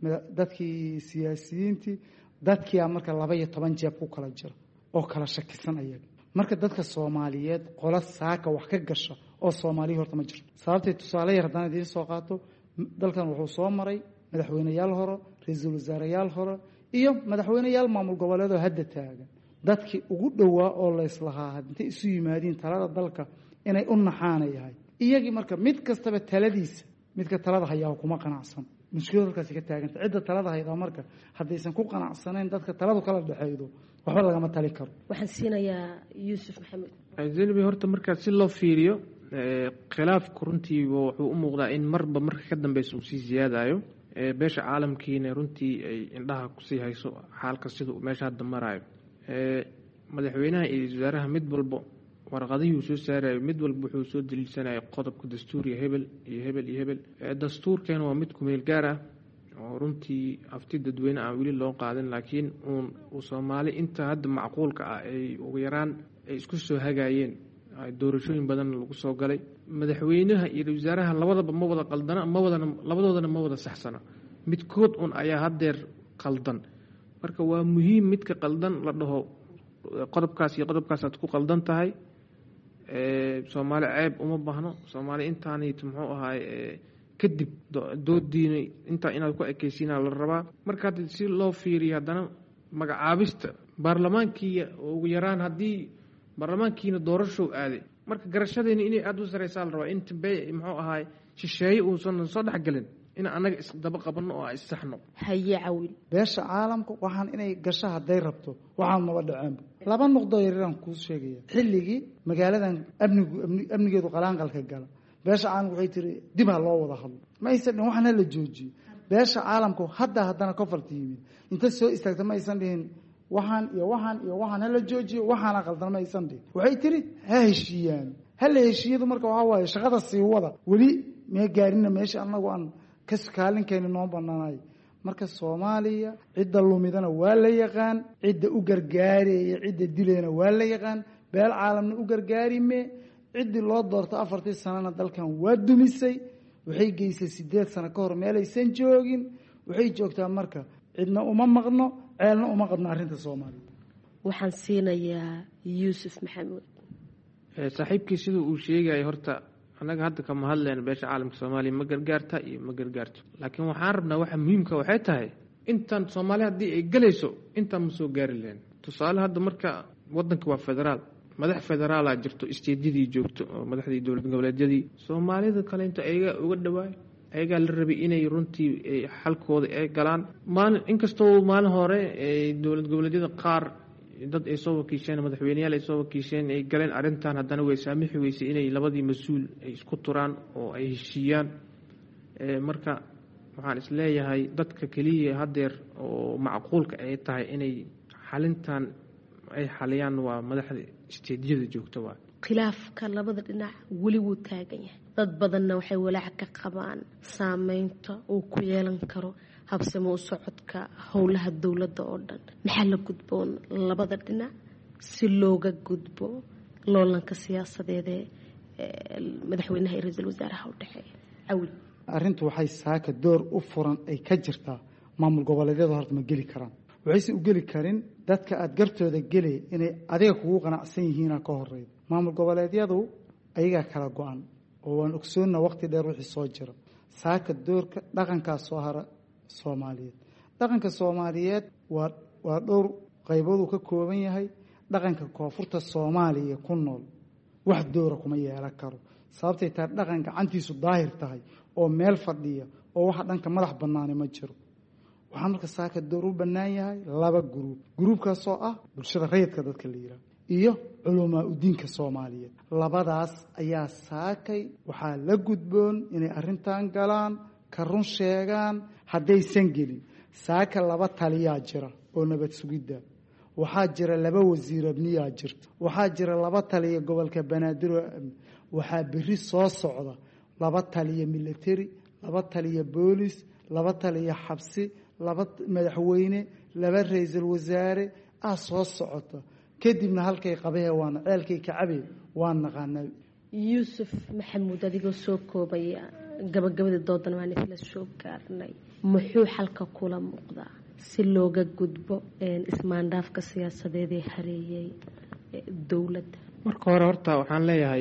dadkii siyaasiyiintii, dadkiia marka 12 jeeb ku kala jira oo kala shakisan ayaga. marka dadka Soomaaliyeed qola saaka wax ka gasha oo Soomaaliya horta ma jirto. sababtay tusaale yar haddaan idiin soo qaato, dalkan wuxuu soo maray madaxweyneyaal hore, ra'iisul wasaareyaal hore iyo madaxweyneyaal maamul goboleedoo hadda taagan. dadkii ugu dhowaa oo layslahaa intay isu yimaadiin talada dalka inay u naxaana yahay iyagii marka mid kastaba taladiisa midka talada hayaa kuma qanacsan mushkilad halkaasi ka taaganta cidda talada haydaa marka haddaysan ku qanacsanayn dadka taladu kala dhexeydo waxba lagama tali karo. waxaan siinayaa yuusuf maxamed. zeynabi horta markaa si loo fiiriyo khilaafku runtii wuxuu u muuqdaa in marba marka ka dambeysa uu sii siyaadayo beesha caalamkiina runtii ay indhaha kusii hayso xaalka sida uu meesha hadda maraayo. madaxweynaha iyo wasaaraha mid walba warqadihii uu soo saarayo mid walba wuxuu soo daliilsanayo qodobka dastuuriga hebel iyo hebel iyo hebel. dastuurkeena waa mid kumeel gaar ah oo runtii afti dadweyne aan weli loo qaadin laakiin uu soomaali inta hadda macquulka ah ay ugu yaraan ay isku soo hagaayeen doorashooyin badan lagu soo galay. madaxweynaha iyo wasaaraha labadaba ma wada qaldana labadoodana ma wada saxsana midkood un ayaa haddeer qaldan. marka waa muhiim midka qaldan la dhaho qodobkaas iyo qodobkaasaad ku qaldan tahay. soomaali ceeb uma baahno soomaali intaanit muxuu ahaay kadib doodiina intaa inaad ku ekaysiinaa la rabaa. marka hadda si loo fiiriyo haddana magacaabista baarlamaankii ugu yaraan haddii baarlamaankiina doorashow aaday marka garashadeena inay aada u sareysaa la rabaa in muxuu ahaay shisheeye uusan soo dhexgelin in anaga isdaba qabanno oo issaxno. haye cawil beesha caalamka waxaan inay gasho hadday rabto waxaan naba dhaceenba. laba nuqdo yaryaraan kuu sheegaya xilligii magaaladan amnigeedu qalaanqalka gala beesha caalamka waxay tiri dib ha loo wada hadlo ma aysan dhihin waxaan hala joojiyo. beesha caalamku haddana kofarta yimid inta soo istaagta ma aysan dhihin waxaan iyo waxaan hala joojiyo waxaana qaldan ma aysan dhihin. waxay tiri ha heshiiyaan hala heshiiyadu marka waxaa waaye shaqada sii wada weli mee gaarina meesha anagu aan kalinkeeni noo banaanay. marka soomaaliya cidda lumidana waa la yaqaan cidda u gargaaraya cidda dilayna waa la yaqaan beel caalamna u gargaarime ciddii loo doorto 4 sanana dalkan waa dumisay waxay geysay 8 sano ka hor meelaysan joogin waxay joogtaa marka cidna uma maqno ceelna uma qadno arrinta Soomaaliya. waxaan siinayaa yuusuf maxamed. saaxiibkii sidoo uu sheegay horta anaga hadda kama hadlayna beesha caalamka Soomaaliya ma gargaarta iyo ma gargaarto laakiin waxaan rabnaa waxa muhiimka waxay tahay intan Soomaaliya hadii ay galayso intan ma soo gaari leen. tusaale hadda marka wadanka waa federaal madax federaal ah jirto isteedidii joogto oo madaxdii dowlad goboleedyadii Soomaalida kale inta ayaga uga dhawaay ayaga la rabay inay runtii xalkooda ay galaan inkastoo maalin hore dowlad goboleedyada qaar dad ay soo wakiisheen madaxweynayaal ay soo wakiisheen ay galeen arintan haddana way saamixi weysay inay labadii mas-uul ay isku turaan oo ay heshiiyaan. marka waxaan isleeyahay dadka keliya haddeer oo macquulka ay tahay inay xalintan ay xaliyaan waa madaxda isteediyada joogta. waa khilaafka labada dhinac weli wuu taagan yahay dad badanna waxay walaac ka qabaan saameynta uu ku yeelan karo habsamo u socodka howlaha dowladda oo dhan. maxaa la gudboon labada dhinac si looga gudbo loolanka siyaasadeed ee madaxweynaha iyo ra-iisul wasaaraha u dhexeeya. cawil arrintu waxay saaka door u furan ay ka jirtaa maamul goboleedyada horta ma geli karaan waxayse u geli karin dadka aada gartooda gelay inay adiga kugu qanacsan yihiina ka horeyda. maamul goboleedyadu ayagaa kala go-an oo waan ogsoonna waqti dheer wixii soo jira. saaka doorka dhaqankaa soo hara Soomaaliyeed dhaqanka Soomaaliyeed waa dhowr qaybood uu ka kooban yahay. dhaqanka koonfurta Soomaaliya ku nool wax doora kuma yeelan karo sababtay tahay dhaqan gacantiisu daahir tahay oo meel fadhiya oo waxa dhanka madax banaani ma jiro. waxaan marka saaka door u bannaan yahay laba gruubkaasoo ah bulshada rayidka dadka la yidhaah iyo culumaa udiinka Soomaaliyeed. labadaas ayaa saakay waxaa la gudboon inay arrintan galaan ka run sheegaan. haddaysan gelin saaka 2 taliyaa jira oo nabad sugidda waxaa jira 2 wasiir amniyaa jirta waxaa jira 2 taliya gobolka Banaadir waxaa berri soo socda 2 taliya military 2 taliya boolis 2 taliya xabsi 2 madaxweyne 2 ra'iisul wasaare soo socota kadibna halkay qabee waana ceelkay kacabee waan naqaanaa. yuusuf maxamuud adigoo soo koobaya gabagabada doodan waan isla soo gaarnay muxuu xalka kula muuqdaa si looga gudbo ismaandhaafka siyaasadeed ee hareeyay dowladda. marka hore horta waxaan leeyahay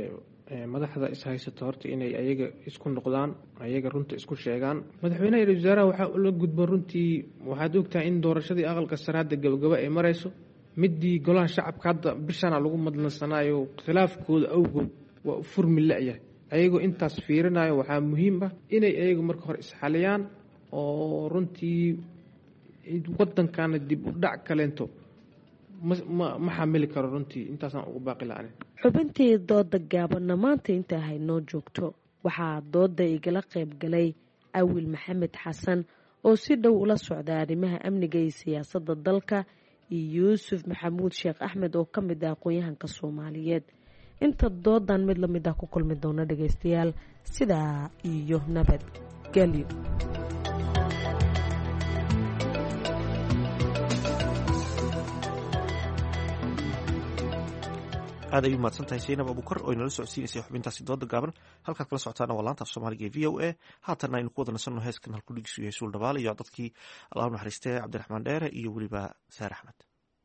madaxda is haysato horta inay ayaga isku noqdaan ayaga runta isku sheegaan. madaxweynaha iyo wasaaraha waxaa la gudbo runtii waxaad ogtahay in doorashadii aqalka sare hadda gabagaba ay marayso midii golaha shacabka hadda bishana lagu madlansanaayo khilaafkooda awgood waa furmi la-yahay ayagoo intaas fiirinayo waxaa muhiim ah inay ayagu marka hore isxaliyaan oo runtii wadankana dib u dhac kaleento ma xamili karo runtii intaasaan ugu baaqi lahayn. xubintii dooda gaabanna maanta inta haynoo joogto waxaa dooda igala qayb galay awil maxamed xasan oo si dhow ula socda arrimaha amniga iyo siyaasadda dalka iyo yuusuf maxamuud sheekh axmed oo ka mid ah aqoon-yahanka soomaaliyeed. inta doodan mid lamid ah ku kulmi doona dhagaystayaal sidaa iyo nabadgelyo. aad ay u mahadsantahay saynab abukar oo inala socodsiinaysay xubintaasi dooda gaaban. halkaad kala socotaana waa laanta af soomaaliga ee v o a. haatanna aynu ku wada nasanno heeskan halkudhigiisu yahay suul dhabaal iyo dadkii allah u naxariistee cabdiraxmaan dheere iyo weliba saar axmed.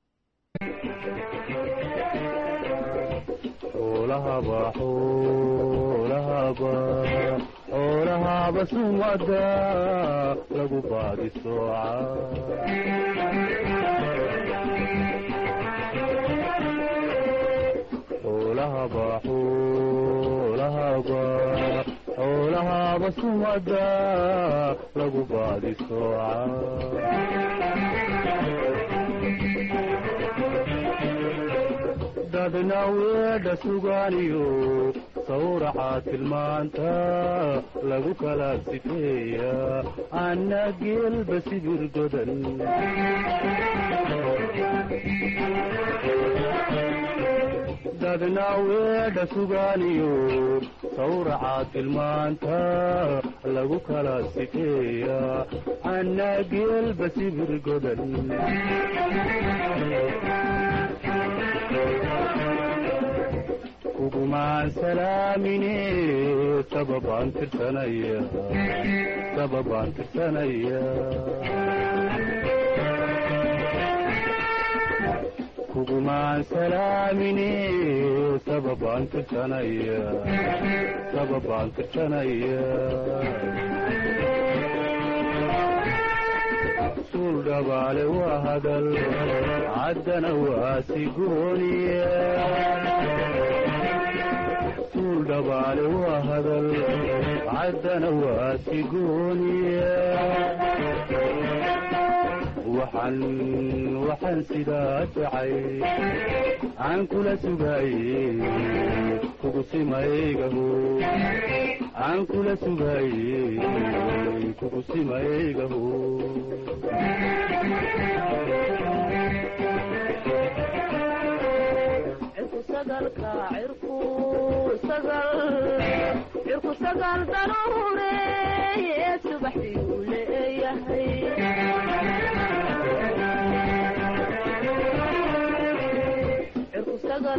xoolahaba sumada lagu baadi sooca xoolahaba sumada lagu baadi sooca dadna weedha sugaaniyo sawraca tilmaanta lagu kala sifeeya anna geelba sibir godan dadna weedha sugaaniyo sawraca tilmaanta lagu kala sifeeya anna geelba sibir godan kugumaan salaamine sababaan tirsanaya kugumaan salaamine sababaan tirsanaya suul dhabaale waa hadal caddana waa sigooniya suul dhabaale waa hadal caddana waa sigooniya waxaan sidaa jacay aan kula sugaaye kugu simaygaho aan kula sugaaye kugu simaygaho cirku sagal daruure subaxdii uu leeyahay cirku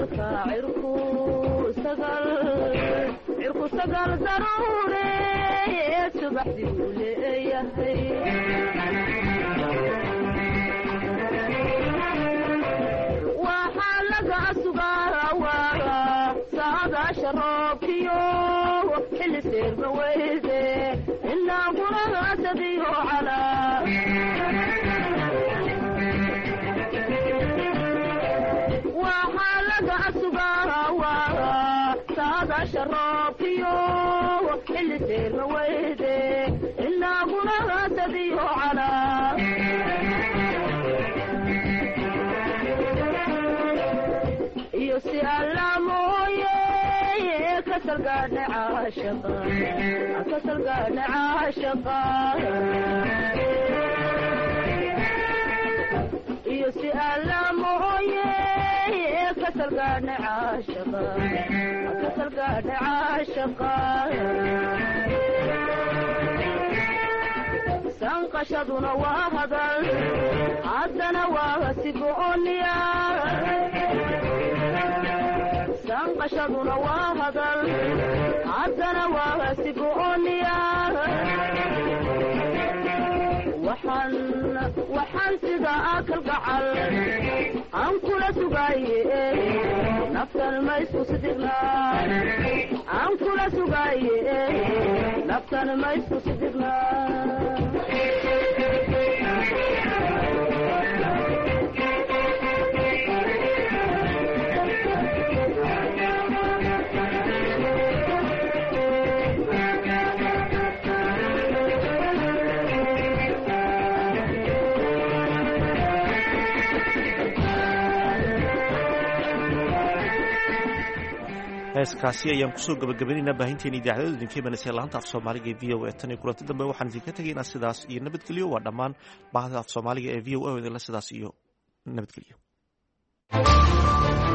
sagal daruure subaxdii uu leeyahay waxaa laga sugaawaa saadaasha roobkiyo xilli seerma weyde inaa guragaasadiyo calaa waxaa laga sugaawaa saadaasha roobkiyo xilli seerma weyde inaa guragaasadiyo calaa iyo si alla mooye kasalgaadha caashaqa iyo si alla mooye kasalgaadha caashaqa sanqashaduna waa hadal haddana waa sigooniya sanqashaduna waa hadal haddana waa sigooniya waxaan sida akal gacal aan kula sugaaye naftan ma isku sidigna aan kula sugaaye naftan ma isku sidigna heeskaasi ayaan kusoo gabagabaynaynaa baahinteena idaacadada idinka imanaysa laanta af soomaaliga ee v o a tan iyo kulanti dambe waxaan idinka tegaynaa sidaas iyo nabadgelyo. waa dhammaan baahda af soomaaliga ee v o a idinla sidaas iyo nabadgelyo.